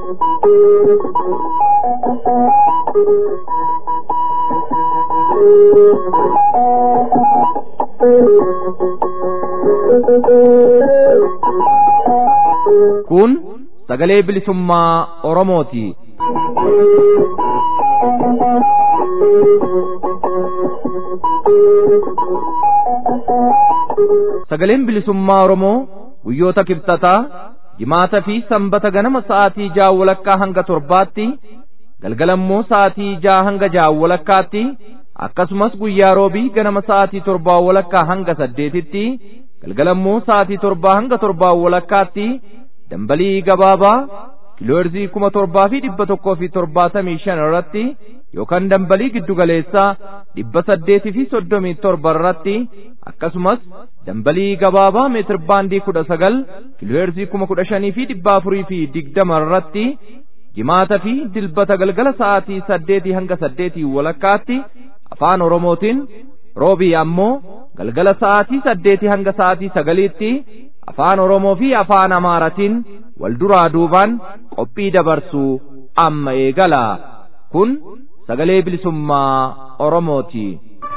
Kun sagalee bilisummaa Oromooti. Sagaleen bilisummaa Oromoo guyyoota kibxataa jimaata fi sanbata ganama sa'aatii 6 walakkaa hanga 7tti galgalammoo sa'aatii 6 hanga 6 walakkaatti akkasumas guyyaa roobii ganama sa'aatii 7 walakkaa hanga 8tti galgalammoo sa'aatii 7 hanga 7 walakkaatti dambalii gabaabaa kiilooherzii 1775 irratti yookaan dambalii giddugaleessaa 837 irratti akkasumas dambalii gabaabaa meetir baandii 19 kiilooherzii 15420 irratti jimaata fi dilbata galgala sa'aatii 8 hanga 8 walakkaatti afaan Oromootiin roobii ammoo galgala sa'aatii 8 hanga sa'aatii 9tti afaan Oromoo fi afaan Amaaratiin wal duraa duubaan qophii dabarsuu amma eegala. Kun sagalee bilisummaa Oromooti.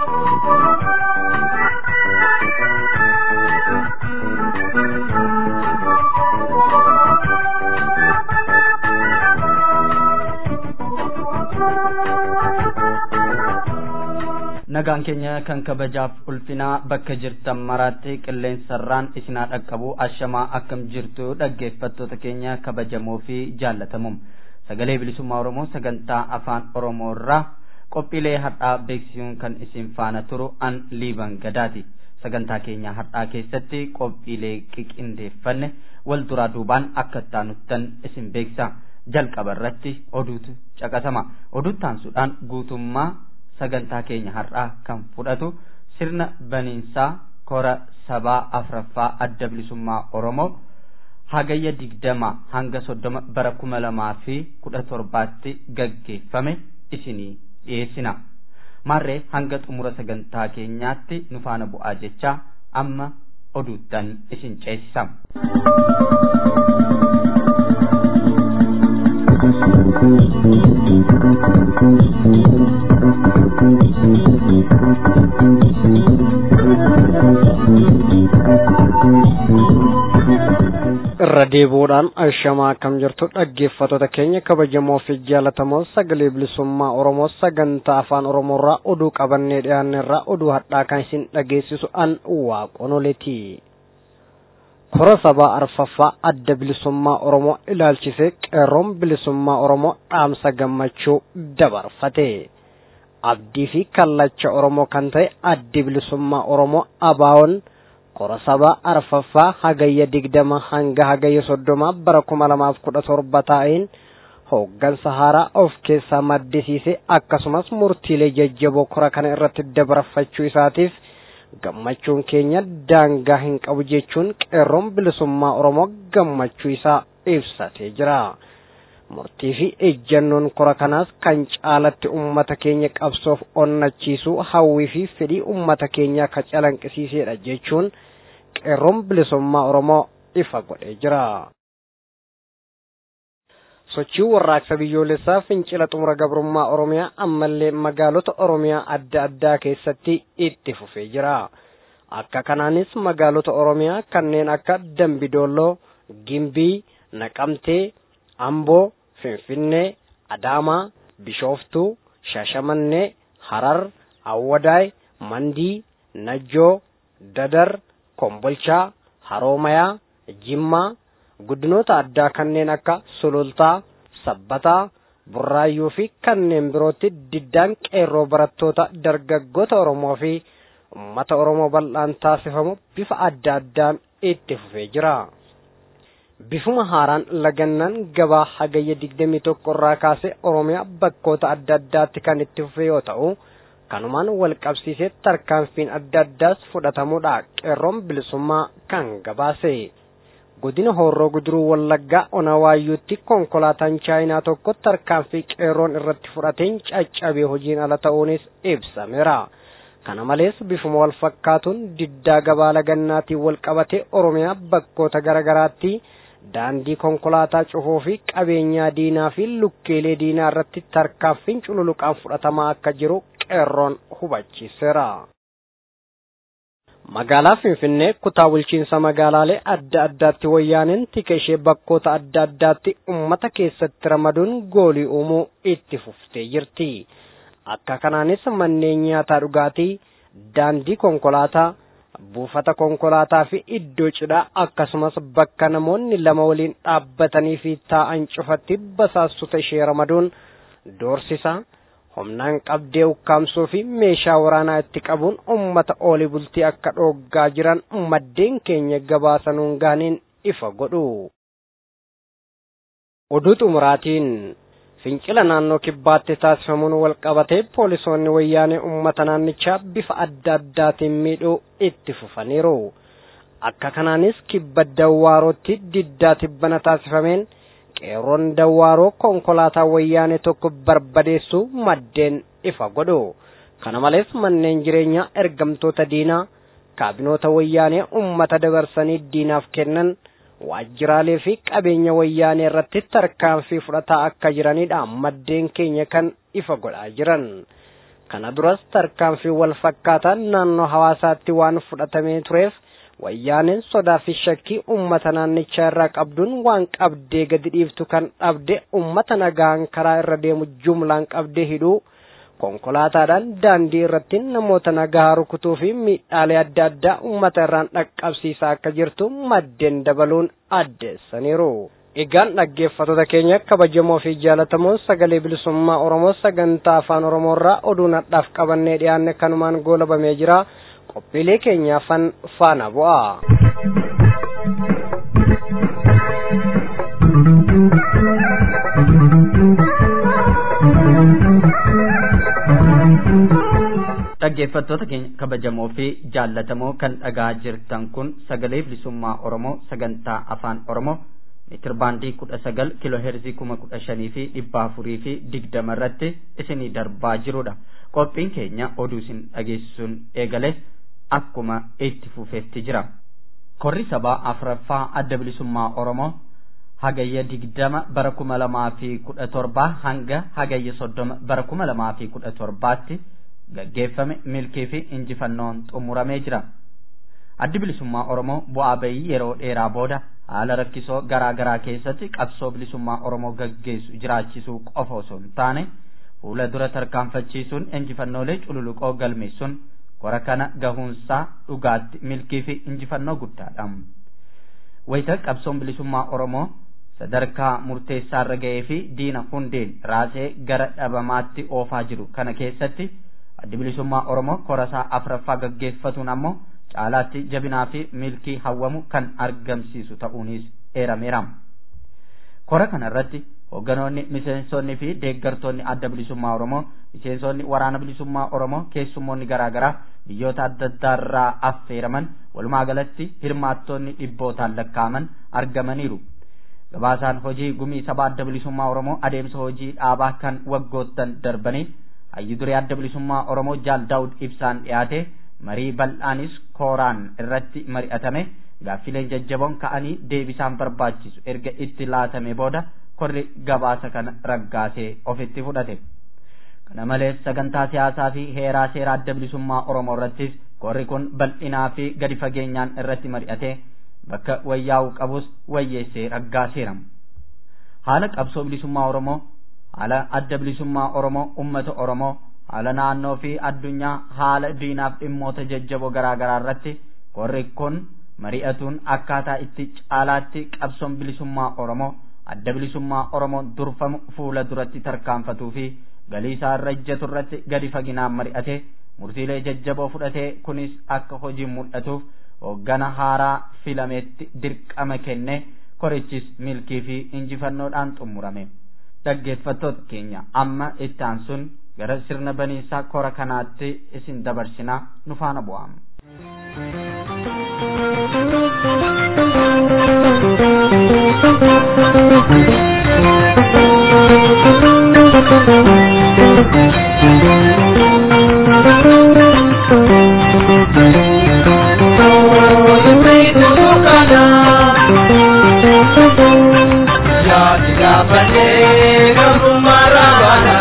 Nagaan keenya kan kabajaaf ulfinaa bakka jirtan maraatti qilleensarraan isinaa dhaqqabu ashamaa akkam jirtu dhaggeeffattoota keenya kabajamoo fi jaallatamu. Sagalee bilisummaa Oromoo sagantaa afaan Oromoo irraa qophiilee har'aa beeksisuun kan isin faana turu an Liiban Gadaati. Sagantaa keenya har'aa keessatti qophiilee qindeeffanne wal duraa duubaan akka taanuttan isin beeksisa. Jalqaba irratti oduutu caqasama. Oduuttaansuudhaan guutummaa sagantaa keenya har'aa kan fudhatu sirna baniinsaa kora sabaa afraffaa adda bilisummaa Oromoo hagayya 20 hanga 30 bara 2017tti gaggeeffame isinii dhiyeessina. Marree hanga xumura sagantaa keenyaatti nu faana bu'aa jecha amma oduuttan isin ceesisa. irra deebuudhaan ashamaa akkam jirtu dhaggeeffattoota keenya kabajamoo fi jaallatamoo sagalee bilisummaa Oromoo sagantaa afaan Oromoorraa oduu qabannee dhiyaanneerraa oduu hadhaa kan isin dhageessisu an Waaqonoleeti. Kora sabaa arfaffaa adda bilisummaa Oromoo ilaalchisee qeerroon bilisummaa Oromoo dhaamsa gammachuu dabarfate. Abdii fi kallacha Oromoo kan ta'e addi bilisummaa Oromoo abaawoon kora sabaa arfaffaa hagayya 20 hanga hagayya 30 bara 2017 ta'een hooggansa haaraa of keessaa maddisiise akkasumas murtiilee jajjaboo kora kana irratti dabarfachuu isaatiif gammachuun keenya daangaa hin qabu jechuun qeerroon bilisummaa Oromoo gammachuu isaa ibsatee jira. Murtii fi ejjannoon kora kanaas kan caalatti ummata keenya qabsoof onnachiisuu hawwii fi fedhii ummata keenyaa ka calanqisiisedha jechuun qeerroon bilisummaa Oromoo ifa godhee jira. Sochii warraaqsa biyyoolessaa fincila xumura gabrummaa Oromiyaa ammallee magaalota Oromiyaa adda addaa keessatti itti fufee jira. Akka kanaanis magaalota Oromiyaa kanneen akka Dambidolloo, Gimbii, Naqamtee, Amboo, Finfinnee, Adaamaa, Bishooftuu, Shashamannee, Harar, Awwadaay, Mandii, Najjoo, Dadar, Kombolchaa, Haroomayaa, Jimmaa, guddinoota addaa kanneen akka Sulultaa, Sabbataa, Burraayyuu fi kanneen birootti diddaan qeerroo barattoota dargaggoota Oromoo fi uummata Oromoo bal'aan taasifamu bifa adda addaan itti fufee jira. Bifuma haaraan lagannaan gabaa hagayya 21 irraa kaasee Oromiyaa bakkoota adda addaatti kan itti fufee yoo ta'u, kanumaan wal qabsiisee tarkaanfiin adda addaas fudhatamuudha qeerroon bilisummaa kan gabaase. Godina Horroo Guduruu Wallaggaa Onawaayyuutti konkolaataan Chaayinaa tokko tarkaanfii qeerroon irratti fudhateen caccabee hojiin ala ta'uunis ibsameera. Kana malees bifuma wal fakkaatuun diddaa gabaa lagannaatiin wal qabatee Oromiyaa bakkoota garagaraatti daandii konkolaataa cufuu fi qabeenyaa diinaa fi lukkeelee diinaa irratti tarkaanfiin cululuqaan fudhatamaa akka jiru qeerroon hubachiiseera. Magaalaa Finfinnee kutaa bulchiinsa magaalaalee adda addaatti wayyaaneen tika ishee bakkoota adda addaatti ummata keessatti ramaduun goolii uumuu itti fuftee jirti. Akka kanaanis manneen nyaataa dhugaatii, daandii konkolaataa, buufata konkolaataa fi iddoo cidhaa akkasumas bakka namoonni lama waliin dhaabbatanii fi taa'an cufatti basaastota ishee ramaduun doorsisa. Humnaan qabdee ukkaamsuu fi meeshaa waraanaa itti qabuun ummata oolii bultii akka dhooggaa jiran maddeen keenya gabaasanuun gaaniin ifa godhu. Oduu xumuraatiin fincila naannoo kibbaatti taasifamuun walqabatee poolisoonni wayyaanee ummata naannichaa bifa adda addaatiin miidhuu itti fufaniiru. Akka kanaanis kibba Dawwaarootti diddaa tibbana taasifameen qeerroon Dawwaaroo konkolaataa wayyaanee tokko barbadeessuu maddeen ifa godhu. Kana malees manneen jireenyaa ergamtoota diinaa kaabinoota wayyaanee ummata dabarsanii diinaaf kennan waajjiraalee fi qabeenya wayyaanee irratti tarkaanfii fudhataa akka jiranidha maddeen keenya kan ifa godhaa jiran. Kana duras tarkaanfii wal fakkaataan naannoo Hawaasaatti waan fudhatamee tureef wayyaaneen sodaa fi shakkii ummata naannichaa irraa qabduun waan qabdee gadi dhiiftu kan dhabde ummata nagaan karaa irra deemu jumlaan qabdee hidhuu konkolaataadhaan daandii irratti namoota nagaa rukutuu fi miidhaalee adda addaa ummata irraan dhaqqabsiisaa akka jirtu maddeen dabaluun addeessaniiru. Egaan dhaggeeffattoota keenya kabajamoo fi jaalatamoo sagalee bilisummaa Oromoo sagantaa afaan Oromoorraa oduu nadhaaf qabannee dhiyaanne kanumaan goolabamee jira. Qophiilee keenyaafan faana bu'aa. Dhaggeeffattoota keenya kabajamoo fi jaallatamoo kan dhagaa jirtan kun sagalee bilisummaa Oromoo sagantaa afaan Oromoo meetir baandii 19 kiilooheerzii 15,000 fi 420 irratti isinii darbaa jirudha. Qophiin keenya oduu isin dhageessisuun eegale akkuma itti fufeetti jira. Korri sabaa afraffaa adda bilisummaa Oromoo hagayya 20 bara 2017 hanga hagayya 30 bara 2017tti gaggeeffame milkii fi injifannoon xumuramee jira. Addi bilisummaa Oromoo bu'aa bayii yeroo dheeraa booda haala rakkisoo garaa garaa keessatti qabsoo bilisummaa Oromoo gaggeessu jiraachisuu qofa osoo hin taane fuula dura tarkaanfachiisuun injifannoolee cululuqoo galmeessuun kora kana gahuunsaa dhugaatti milkii fi injifannoo guddaadha. Wayita qabsoon bilisummaa Oromoo sadarkaa murteessaa irra ga'ee fi diina hundeen raasee gara dhabamaatti oofaa jiru kana keessatti addi bilisummaa Oromoo korasaa afraffaa gaggeeffatuun ammoo caalaatti jabinaa fi milkii hawwamu kan argamsiisu ta'uunis eerameera. Kora kanarratti hogganoonni miseensonni fi deeggartoonni adda bilisummaa Oromoo, miseensonni waraana bilisummaa Oromoo, keessummoonni garaa garaa biyyoota adda addaarraa affeeraman walumaa galatti hirmaattonni dhibbootaan lakkaa'aman argamaniiru. Gabaasaan hojii gumii sabaa adda bilisummaa Oromoo adeemsa hojii dhaabaa kan waggoottan darbanii hayyu duree adda bilisummaa Oromoo Jaal Daawud Ibsaan dhiyaate marii bal'aanis kooraan irratti mari'atame gaaffileen jajjaboon ka'anii deebisaan barbaachisu erga itti laatame booda korri gabaasa kana raggaasee ofitti fudhate. Kana malees sagantaa siyaasaa fi heeraa seera adda bilisummaa Oromoo irrattis korri kun bal'inaa fi gadi fageenyaan irratti mari'ate bakka wayyaa'uu qabus wayyeessee raggaaseera. Haala qabsoo bilisummaa Oromoo, haala adda bilisummaa Oromoo, ummata Oromoo, haala naannoo fi addunyaa, haala diinaaf dhimmoota jajjaboo garaa garaa irratti korri kun mari'atuun akkaataa itti caalaatti qabsoon bilisummaa Oromoo adda bilisummaa Oromoo durfamu fuula duratti tarkaanfatuu fi galii isaa irra ejjetu irratti gadi faginaan mari'ate murtiilee jajjaboo fudhatee kunis akka hojiin mul'atuuf hoggana haaraa filameetti dirqama kenne korichis milkii fi injifannoodhaan xumurame. Dhaggeeffattoota keenya amma itti aansuun gara sirna baniinsaa kora kanaatti isin dabarsinaa nu faana bu'aa. bane gamumara bana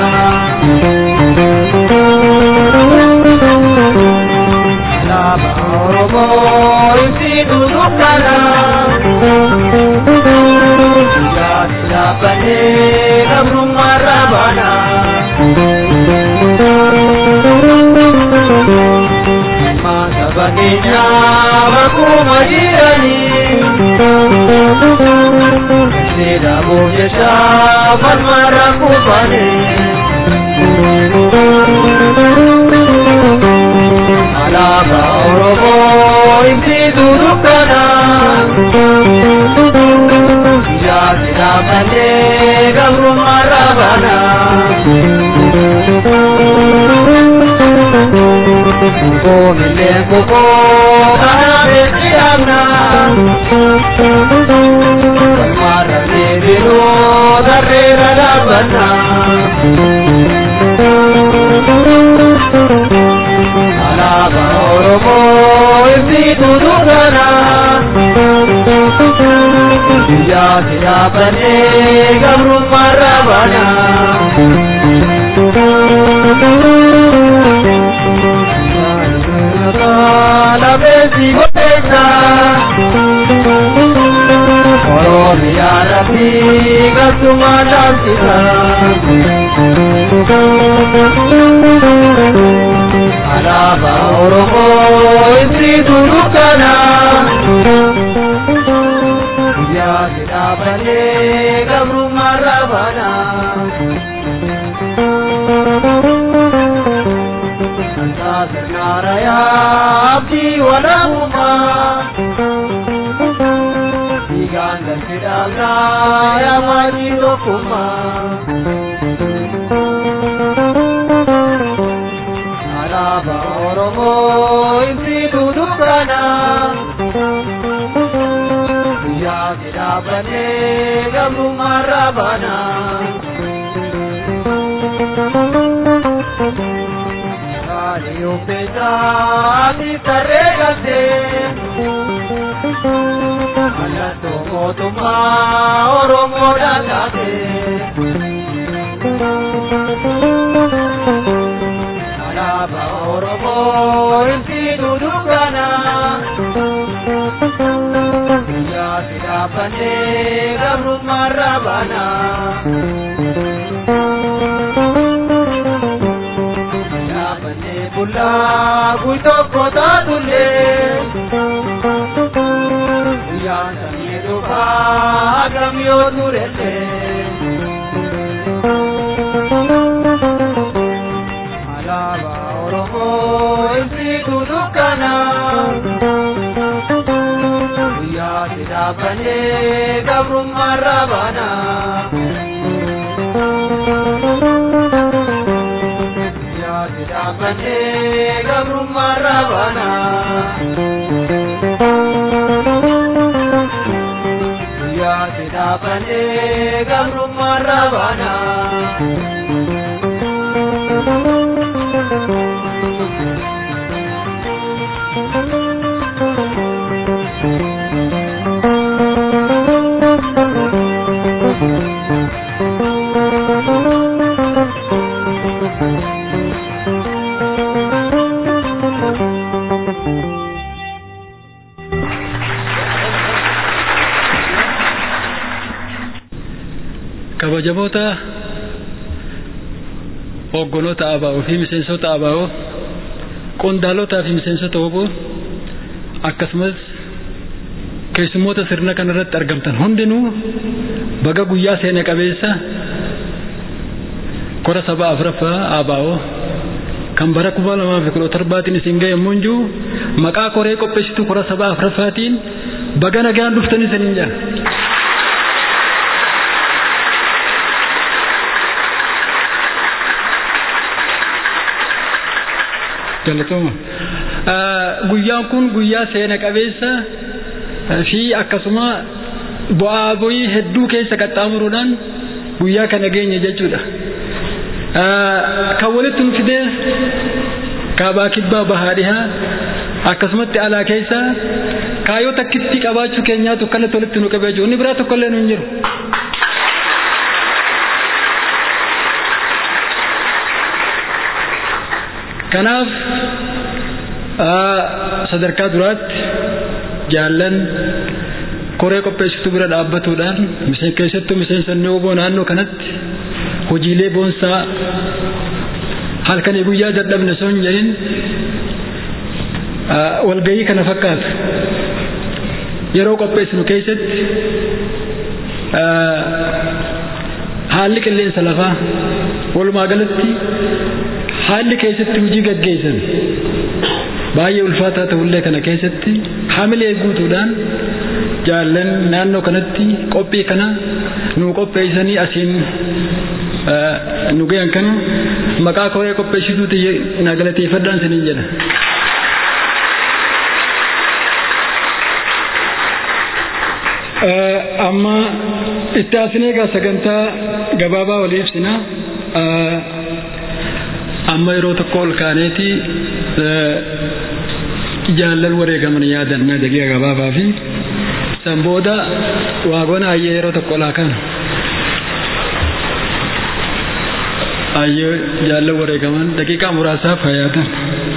Alaba Oromo isi dudukana Jatla bane gamumara bana Mata baninya baku majirani Sida bojesha farmara kupane Alaba Oromo isi dudukana Jatla bane gamumara bana Komile kuko kare tiana Mara leviro darrera la bana Alaba Oromo isi dudukana Ya tira bane gamru marabana La besi boteta Oromia rabi gasuma dansita Alaba Oromo isi dudukana Ya tira bane gamru marabana Naraya abdi walahuma Diganda sidanga ya majido kuma Alaba Oromo isi dudukana Ya sidabane gamru marabana Yo pesati tarregate Ala tomo toma Oromo datate Alaba Oromo isi dudukana Ya sidabane gamru marabana Bulla buito kota dulle Ya samido bhagamyo durelle Alaba Oromo isi dudukana Ya sidabane gamru marabana Sidabane gamru marabana Ya sidabane gamru marabana Kabajamoota hoggoloota ABO fi miseensota ABO qondaalota fi miseensota OBO akkasumas keessummoota sirna kana irratti argamtan hundinuu baga guyyaa seena qabeessa kora sabaa afraffaa ABO kan bara 2017 isin ga'e munjuu maqaa koree qopheessitu kora sabaa afraffaatiin baga nagaan dhuftanii saniin jira. Jalatuma guyyaan kun guyyaa seena qabeessa fi akkasuma bu'aa bu'ii hedduu keessa qaxxaamuruudhaan guyyaa kana geenye jechuudha. Kan walitti nu fide kaabaa kibbaa bahaadhihaa akkasumatti alaa keessa kaayoo takkitti qabaachuu keenyaatu kanatti walitti nu qabee jiru. Inni biraa tokkollee nu hin jiru. kanaaf sadarkaa duraatti jaallan koree qopheessituu bira dhaabbatuudhaan keessattuu miseensonni oboo naannoo kanatti hojiilee boonsaa halkanii guyyaa dadhabne osoo hin jedhin walgahii kana fakkaatu yeroo qopheessinu keessatti haalli qilleensa lafaa walumaa galatti haalli keessatti hojii gaggeessan baay'ee ulfaataa ta'ullee kana keessatti hamilee guutuudhaan jaallan naannoo kanatti qophii kana nu qopheessanii asiin nu gahan kana maqaa koree qopheessituuti na galateeffadhaan siniin jedha. Amma itti aansinee egaa sagantaa gabaabaa walii ibsina. Amma yeroo tokko ol kaaneeti jaallan wareegaman yaadanna daqiiqa gabaabaa fi san booda waagona ayyee yeroo tokko olaa kana ayyee jaallan wareegaman daqiiqaa muraasaaf hayyaatan.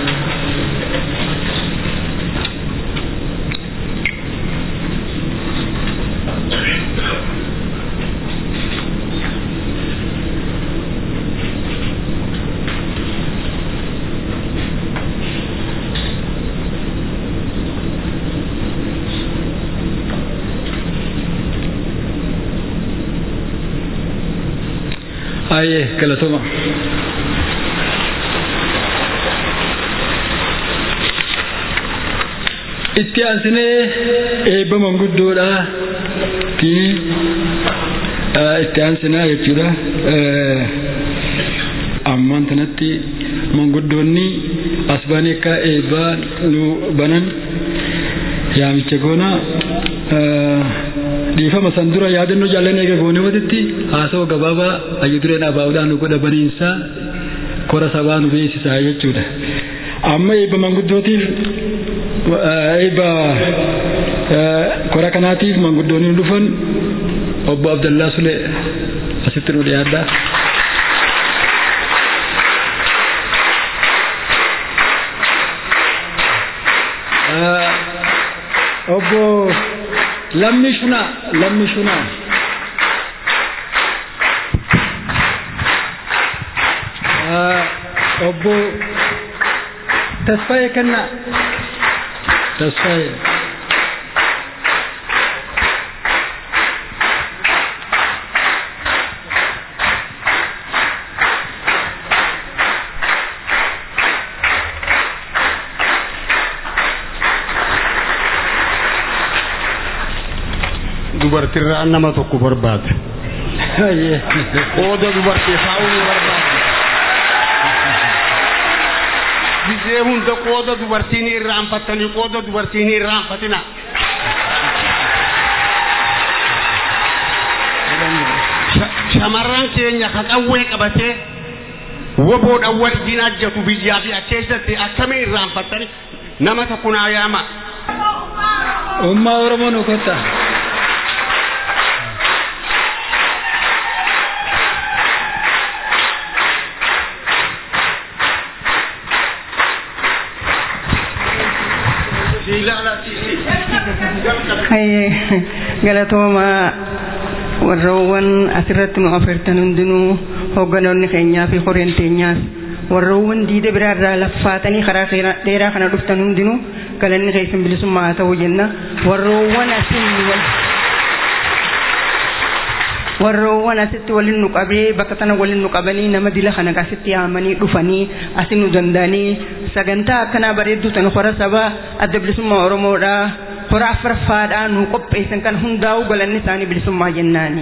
Aye, galatoma. Itti aansinee eebba manguddoodha fi itti aansinaa jechuudha. Ammaan tanatti manguddoonni asbaanii akka eebbaa nu banan yaamicha goona. Dhiifama san dura yaadannoo jaallan eega goone walitti haasawaa gabaabaa ayyudureen abaa'uudhaan godha baniinsaa kora sabaa nu beeksisaa jechuudha. Amma eebba manguddootiif eebba kora kanaatiif manguddoonni dhufan obbo Abdallaa Sulee asitti nu dhiyaadha. Obbo Lammi Shuna obbo Tasfaye Kanna Tasfaye dubartirraa nama tokko barbaada. Qooda dubartii haa'uu barbaada. Gizee hunda qooda dubartiin irraanfattanii qooda dubartiin irraanfatina. Shamarran keenya ka qawwee qabatee woboodhaan wal jinaajjatu biyyaa fi keessatti akkamiin irraanfattanii nama tokko naa yaama. Ummaa Oromoo nu kotta. Galatooma warroowwan asirratti nu afeertan hundinuu hoogganoonni keenyaa fi koreen teenyaas warroowwan diida biraarraa laffaatanii karaa dheeraa kana dhuftan hundinuu galanni keessan bilisummaa haa ta'u jenna. Warroowwan asitti waliin nu qabee bakka tana waliin nu qabanii nama dila kana asitti yaamanii dhufanii asin nu danda'anii sagantaa akkanaa bareedduu tan hora sabaa adda bilisummaa Oromoodhaa hora afuraffaadhaa nu qopheessan kan hundaa'u galanni isaanii bilisummaa jennaani.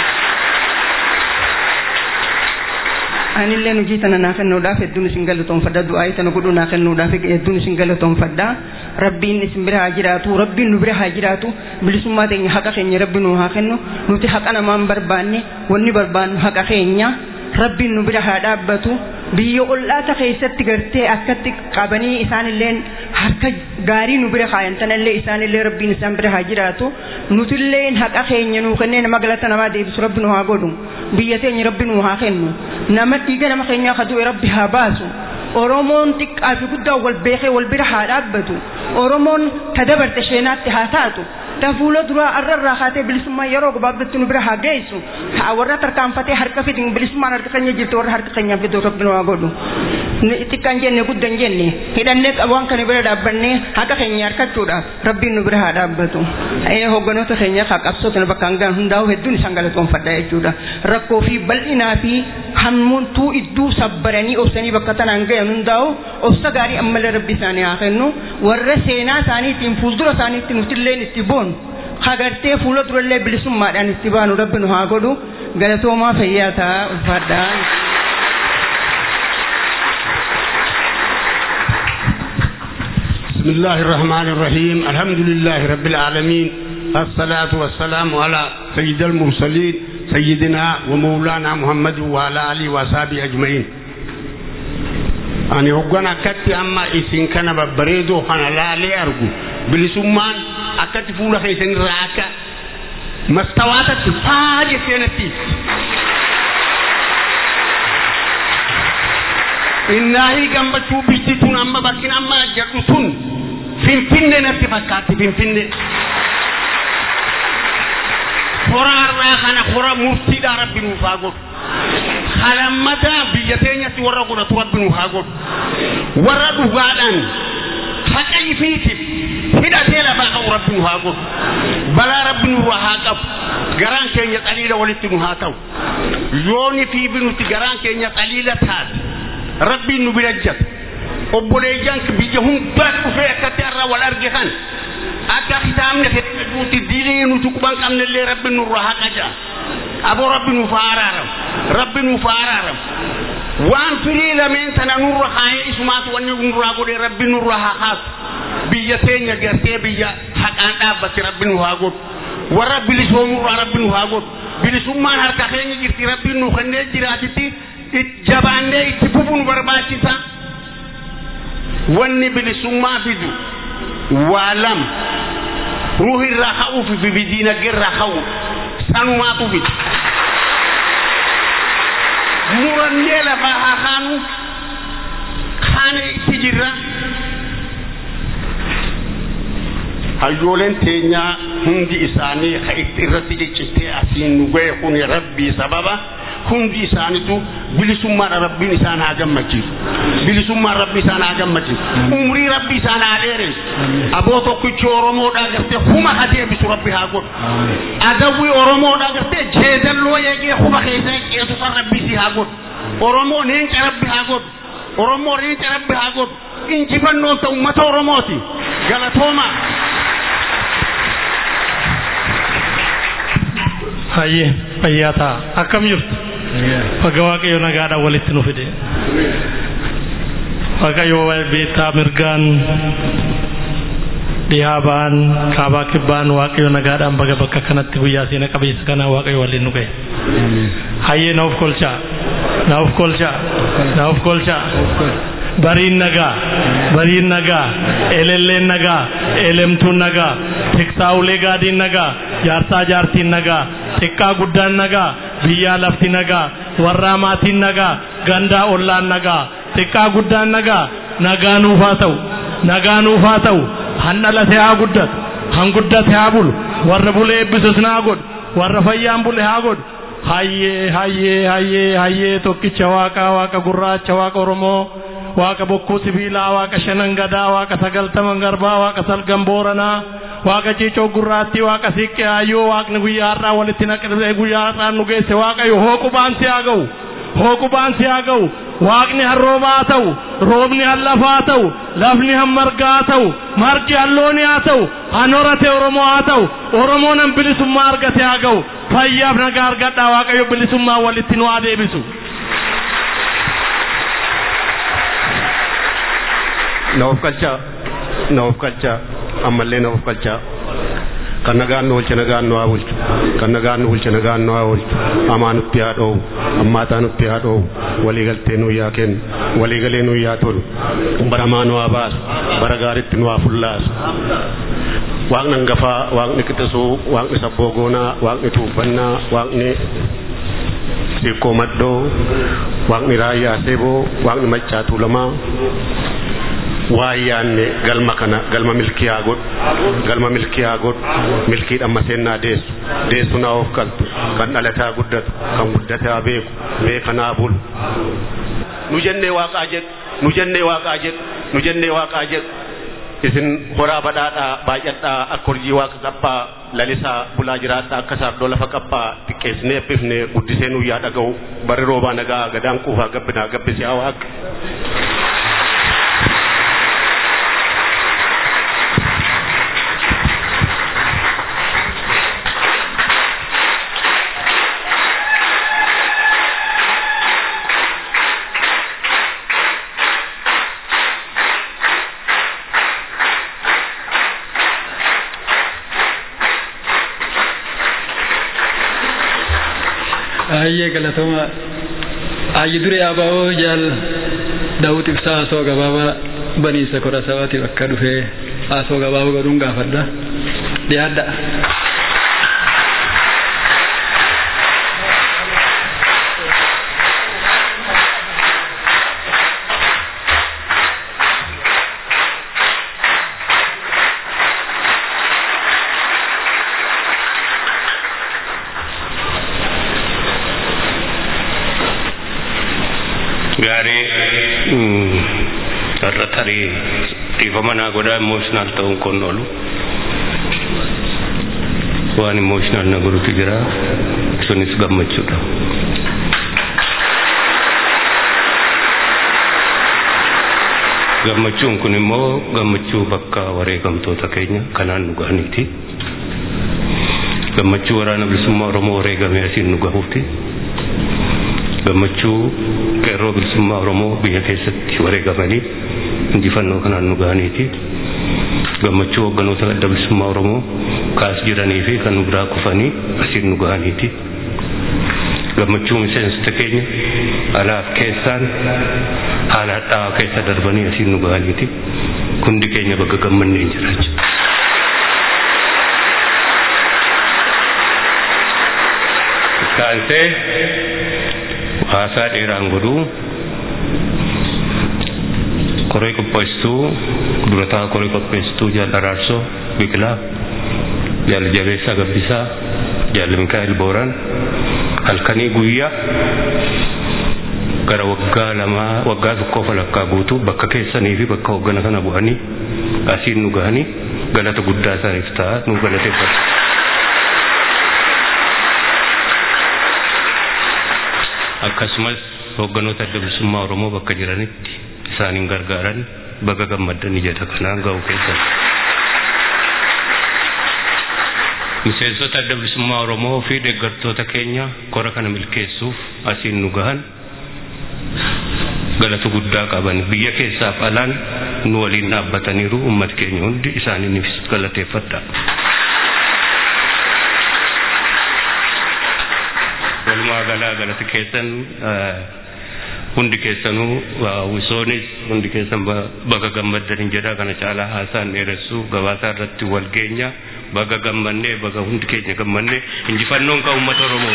Anillee nu jiitana naa kennuudhaaf hedduun isin galatoomfadha du'aayi tana godhuu naa kennuudhaaf hedduun isin galatoomfadha. Rabbiin isin bira haa jiraatu rabbiin nu bira haa jiraatu bilisummaa teenya haqa keenya rabbi nu haa kennu nuti haqa namaan barbaanne wanni barbaannu haqa keenya rabbiin nu bira haa dhaabbatu. Biyya ollaata keessatti gartee akkatti qabanii isaanillee harka gaarii nu bira kaayantanillee isaanillee rabbiin isaan bira haa jiraatu nutillee haqa keenya nu kennee nama galata namaa deebisu rabbi nu haa godhu biyya teenya rabbi nu haa kennu nama dhiiga nama keenyaa ka du'e rabbi haa baasu oromoon xiqqaa fi guddaa wal beekee wal bira haa dhaabbatu oromoon tadabarte sheenaatti haa taatu ta fuula duraa arrarraa kaatee bilisummaa yeroo gabaabdatti nu bira haa geessu haa warra tarkaanfatee harka fidin bilisummaan harka keenya jirti warra harka keenya fidoo rabbi nu haa godhu xiqqaan jenne guddan jenne hidhannee waan kana bira dhaabbannee haqa keenya harkachuudhaaf rabbiin nu bira haa dhaabbatu hogganoota keenya haa qabsoota bakka hangaan hundaa'u hedduun isaan galatoonfadha jechuudha rakkoo fi bal'inaa fi hammuntuu idduu sabbaranii obsanii bakka tanaan gahan hundaa'u obsa gaarii ammallee rabbi isaanii haa kennu warra seenaa isaaniitiin fuuldura isaaniitti nutilleen itti boonu hagartee fuula durallee bilisummaadhaan itti baanu rabbi nu haa godhu galatoomaa fayyaa ta'a ulfaadhaa. بسم الله الرحمن الرحيم الحمد لله رب العالمين الصلاة والسلام على سيد المرسلين سيدنا ومولانا محمد وعلى آله وصحبه أجمعين أنا هقولنا كتي أما إسين كان ببريدو خنا لا لي أرجو بالسمان أكتي فولا خيسين راكا مستوات تفاجئ سنتي إنهي جنب شوبيتي تون أما بكين أما جاتون فين نفسي فكاتي فين خورا راخنا خورا مرسي دا ربي نفاقود خلمتا بيتين يسي ورا قد ربي نفاقود ورا دغادان حقي فيتي هدا تيلا باقو ربي نفاقود بلا ربي نفاقب غران كينيا قليلا ولت نفاقو يوني في بنوتي غران كينيا قليلا تاد ربي نبيجت obboleeyyank biyya hundaa dhufee akkatti har'a wal arge kan akka kitaabni nuti diinii nuti quban qabnellee rabbi nurraa haqaja aboo rabbi nuuf araaram waan firii lameen sana nurra kaayee isumaatu wanni nurraa godhee rabbi nurraa haqaatu biyya teenya gartee biyya haqaan dhaabbate rabbi nuuf haa godhu warra bilisoomurraa rabbi nuuf haa godhu bilisummaan harka keenya jirti rabbi nuuf kennee jiraatitti jabaannee itti fufuun barbaachisa wanni bilisummaa fidu waalam ruuhi irraa ka'uuf fi bidiina irraa ka'u sanumaatu fidu murannee lafaa haa kaanu kaane itti jirra hayyooleen teenyaa hundi isaanii ka itti irratti ciccitee asiin nu ga'e kun rabbii sababa hundi isaanitu bilisummaa rabbiin isaan haa gammachiisu bilisummaa rabbi isaan haa gammachiisu umrii rabbi isaan haa dheereessu aboo tokkichi oromoodhaa gartee huma haa deebisu rabbi haa godhu adawwi oromoodhaa gartee jeedalloo eegee huma keessa qeesu san rabbi isii haa godhu oromoo leenca rabbi haa godhu oromoo leenca rabbi haa godhu injifannoon ta'u uummata oromooti galatooma. Haye fayyata akkam jirtu faga waaqayyo nagaadha walitti nu fide waaqayyo beetaa mirgaan dhihaabaan kaabaa kibbaan waaqayyo nagaadhaan baga bakka kanatti guyyaa seena qabeessa kana waaqayyo waliin nu ga'e hayyee naaf kolcha bariin nagaa elelleen nagaa elemtuun nagaa tiksaa'ulee gaadiin nagaa jaarsaa jaartiin nagaa xiqqaa guddaan nagaa biyyaa lafti nagaa warraa maatiin nagaa gandaa ollaan nagaa xiqqaa guddaan nagaa nuuf haa ta'u handhalate haa guddatu hanguddate haa bulu warra bulee eebbisus naa godhu warra fayyaan bule haa godhu hayyee tokkicha waaqa gurraacha waaqa oromoo waaqa bokkuu sibiilaa waaqa shanan gadaa waaqa sagaltaman garbaa waaqa salgan booranaa waaqa ciicoo gurraattii waaqa siiqqee hayyoo waaqni guyyaa har'aa walitti naqdee guyyaa har'aa nu geesse waaqayyo hooqubaan si haa ga'u waaqni harroobaa haa ta'u roobni hallafaa haa ta'u lafni hammargaa haa ta'u margi hallooni haa ta'u hanorate oromoo haa ta'u oromoonan bilisummaa argate haa ga'u fayyaaf nagaa argadhaa waaqayyo bilisummaa walitti nu haa deebisu. Nauf kalcha ammallee nauf kalcha kan nagaan nu bulche nagaan nu haa bulchu kan nagaan nu bulche nagaan nu haa bulchu amaa nutti haa dhoowwu ammaataa nutti haa dhoowwu waliigaltee nu yaa kennu waliigalee nu yaa tolu baramaa nu haa baasu bara gaaritti nu haa fullaasu waaqni hangafaa waaqni qixxisuu waaqni sabboo goonaa waaqni tuuffannaa waaqni Absiif Koomaddoo, Waaqni Raayyaa Seeboo, Waaqni Maccaa Tuulamaa waayaanne galma kana galma milkiyaa godhu milkii dhammasennaa deessu naa of galtu kan dhalataa guddatu kan guddataa beeku mee kanaa bulu nu jennee waaqaa jedhu isin horaa badhaadhaa baay'adhaa akka hojii waaqa qabbaa lalisaa bulaa jiraadhaa akka saardoo lafa qabbaa xiqqeessinee eebbifne guddisee nuyyaa dhaga'u barri roobaa nagaa gadaan quufaa gabbinaa gabbisee haa waaqa. Ayye galatoma ayye dure abao jal Daawud Ibsaa asoo gabaabaa baniisa kora sabaatiif akka dhufee asoo gabaabaa godhuun gaafadha dhiyaadha. Mana goda emotional tahun konolu, wan emotional na guru tigira, sunis gammachu da. Gammachu kuni mo gammachu bakka ware gamto takenya kanan nugani ti. Gammachu warana bilisummaa Oromoo ware game asin nugahuti. Gammachu kero bilisummaa Oromoo biyya keessatti ware gamani. Injifannoo kanaan nu ga'aniiti gammachuu hogganoota adda bilisummaa Oromoo kaas jiranii fi kan nu biraa kufanii asiin nu ga'aniiti gammachuu miseensota keenya alaaf keessaan haala hadhaa'aa keessa darbanii asiin nu ga'aniiti hundi keenya bakka gammannee jiraacha. Kaansee haasaa dheeraan godhuu koree qopheessituu durataa koree qopheessituu Jaal Araarsoo Biqilaa Jaal Jabeessaa Gabbisaa Jaal Mikaa'el Booraan halkanii guyyaa gara waggaa tokkoo falakkaa guutuu bakka keessanii fi bakka hoggana kana bu'anii asiin nu gahanii galata guddaa isaaniif ta'a nu galateeffatu. Akkasumas hogganoota adda bilisummaa Oromoo bakka jiranitti isaanin gargaaran baga gammaddan jedha kanaan ga'u keessan. Miseensota adda bilisummaa Oromoo fi deeggartoota keenya kora kana milkeessuuf asiin nu gahan galata guddaa qaban biyya keessaaf alaan nu waliin dhaabbataniiru ummati keenya hundi isaaniif galateeffadha. Walumaa galatti keessan hundi keessanuu wisoonis hundi keessan baga gammaddan jedha kana caalaa haasaan dheeressuu gabaasaa irratti wal geenya baga gammannee baga hundi keenya gammannee injifannoon ka uummata Oromoo.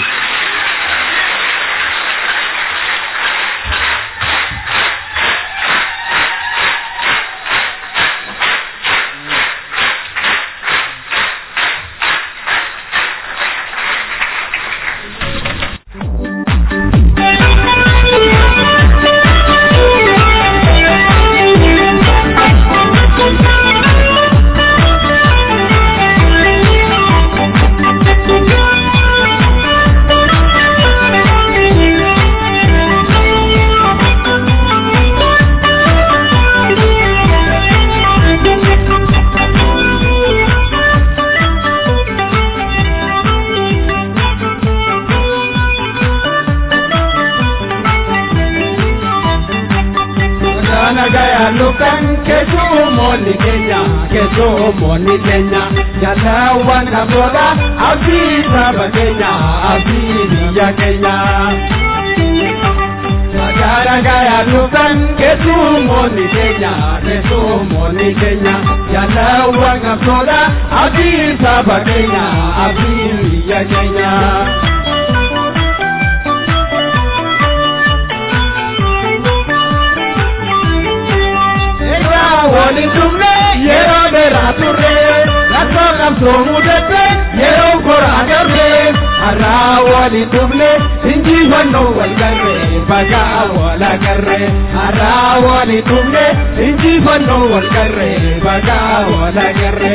qabsoo mudate yeroo kora agarre har'aa waliin dhufne injifannoo wal garre bagaa wal agarre har'aa waliin dhufne injifannoo wal garre bagaa wal agarre.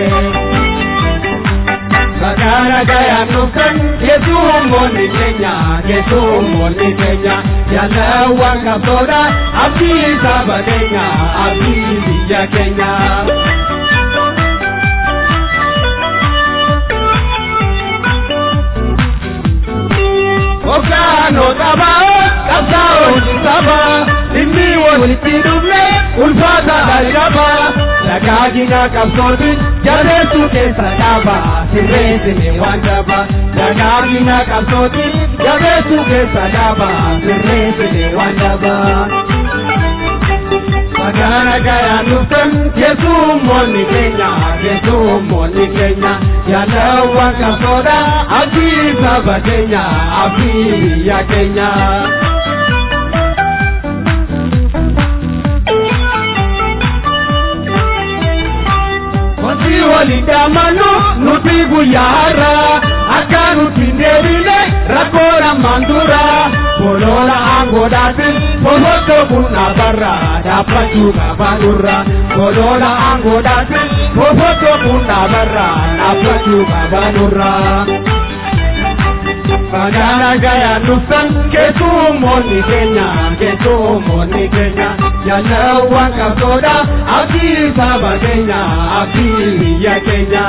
Bagara gaya nukan kesumoni Kenya yalla wanga boda abdi sabadenya abdi ya Kenya. Okano tabao kabao saba inni walitti dubne ulfata hayraba Dagagina kabsoti jabetu kesa daba sirrete ne wandaba Dagagina kabsoti jabetu kesa daba sirrete ne wandaba Bagara gaya nuftan kesumoni Kenya Yalla waka soda abdi sabadenya abdi ya Kenya. Walidamano nuti guyara akanu tindebile rakora mandura polola angodatin pomoto kuna barra dapatu kabanura polola angodatin pomoto kuna barra dapatu kabanura Bagara gaya nusan kesumoni Kenya Yalla waka soda abdi sabadenya abdi ya Kenya.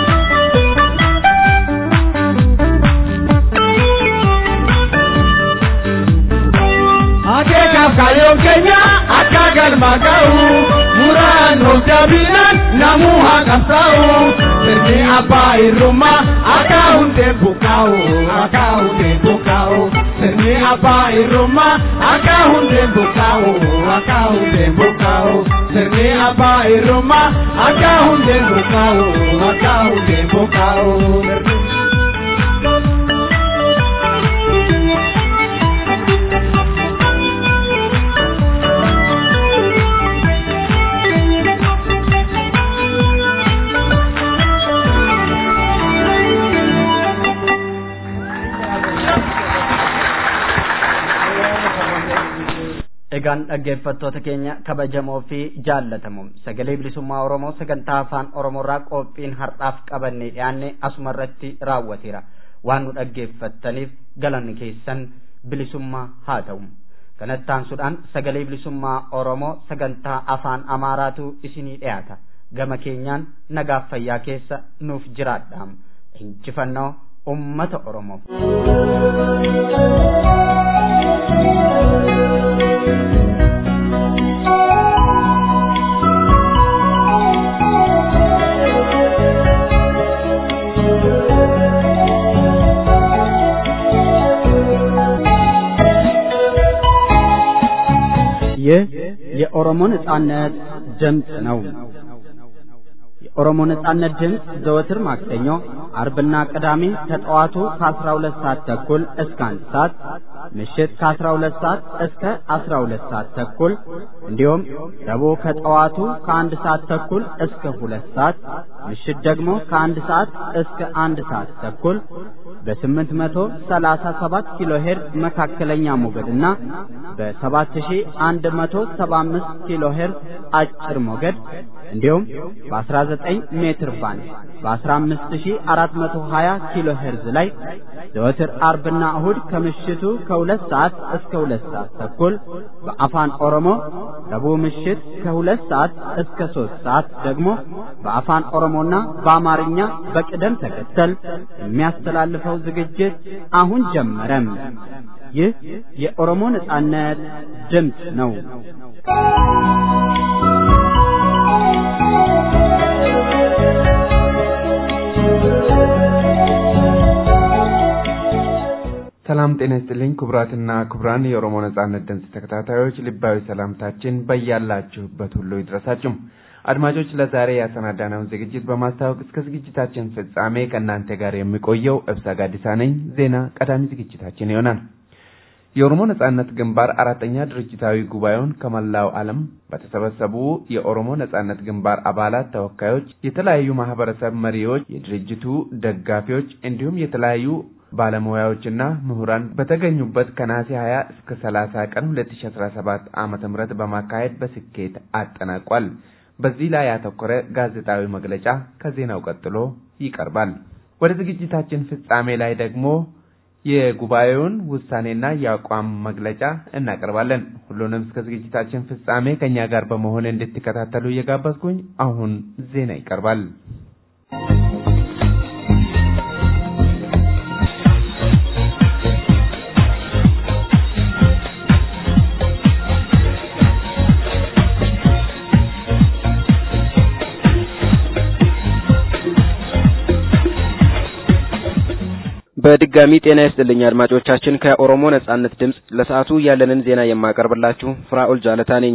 Ake kayo Kenya akagal magau murano jabilan namu hakasau sergi apa iruma akaunte bukau sergi apa iruma akaunte bukau sergi apa iruma akaunte bukau Egaan dhaggeeffattoota keenya kabajamoo fi jaallatamoo sagalee bilisummaa Oromoo sagantaa afaan Oromoorraa qophiin har'aaf qabannee dhiyaanne asuma irratti raawwateera. Waan nu dhaggeeffattaniif galanni keessan bilisummaa haa ta'u. Kanatti aansuudhaan sagalee bilisummaa Oromoo sagantaa afaan Amaaraatu isinii dhiyaata. Gama keenyaan nagaaf fayyaa keessa nuuf jiraadhaa. Injifannoo uummata Oromoof. ይህ የኦሮሞ ነጻነት ድምጽ ነው። የኦሮሞ ነጻነት ድምጽ ዘወትር ማክሰኞ፣ አርብና ቅዳሜ ከጠዋቱ ከ12 ሰዓት ተኩል እስከ 1 ሰዓት፣ ምሽት ከ12 ሰዓት እስከ 12 ሰዓት ተኩል እንዲሁም ረቡዕ ከጠዋቱ ከ1 ሰዓት ተኩል እስከ 2 ሰዓት፣ ምሽት ደግሞ ከ1 ሰዓት እስከ 1 ሰዓት ተኩል በ837 ኪሎ ሄርዝ መካከለኛ ሞገድና በ7175 ኪሎ ሄርዝ አጭር ሞገድ እንዲሁም በ19 ሜትር ባንድ በ15420 ኪሎ ሄርዝ ላይ ዘወትር አርብና እሁድ ከምሽቱ ከ2 ሰዓት እስከ 2 ሰዓት ተኩል በአፋን ኦሮሞ፣ ረቡዕ ምሽት ከ2 ሰዓት እስከ 3 ሰዓት ደግሞ በአፋን ኦሮሞና በአማርኛ በቅደም ተከተል የሚያስተላልፈው ዝግጅት አሁን ጀመረ። ይህ የኦሮሞ ነጻነት ድምጽ ነው። ሰላም ጤና ይስጥልኝ ክቡራትና ክቡራን የኦሮሞ ነጻነት ድምጽ ተከታታዮች ልባዊ ሰላምታችን በያላችሁበት ሁሉ ይድረሳችሁ። አድማጮች ለዛሬ ያሰናዳነውን ዝግጅት በማስተዋወቅ እስከ ዝግጅታችን ፍጻሜ ከእናንተ ጋር የሚቆየው እብሳ ጋዲሳ ነኝ። ዜና ቀዳሚ ዝግጅታችን ይሆናል። የኦሮሞ ነጻነት ግንባር አራተኛ ድርጅታዊ ጉባኤውን ከመላው ዓለም በተሰበሰቡ የኦሮሞ ነጻነት ግንባር አባላት ተወካዮች፣ የተለያዩ ማህበረሰብ መሪዎች፣ የድርጅቱ ደጋፊዎች እንዲሁም የተለያዩ ባለሙያዎችና ምሁራን በተገኙበት ከነሐሴ 20 እስከ 30 ቀን 2017 ዓመተ ምህረት በማካሄድ በስኬት አጠናቋል። በዚህ ላይ ያተኮረ ጋዜጣዊ መግለጫ ከዜናው ቀጥሎ ይቀርባል። ወደ ዝግጅታችን ፍጻሜ ላይ ደግሞ የጉባኤውን ውሳኔና የአቋም መግለጫ እናቀርባለን። ሁሉንም እስከ ዝግጅታችን ፍጻሜ ከኛ ጋር በመሆን እንድትከታተሉ እየጋበዝኩኝ አሁን ዜና ይቀርባል። በድጋሚ ጤና ይስጥልኝ አድማጮቻችን። ከኦሮሞ ነጻነት ድምጽ ለሰዓቱ ያለንን ዜና የማቀርብላችሁ ፍራኦል ጃለታ ነኝ።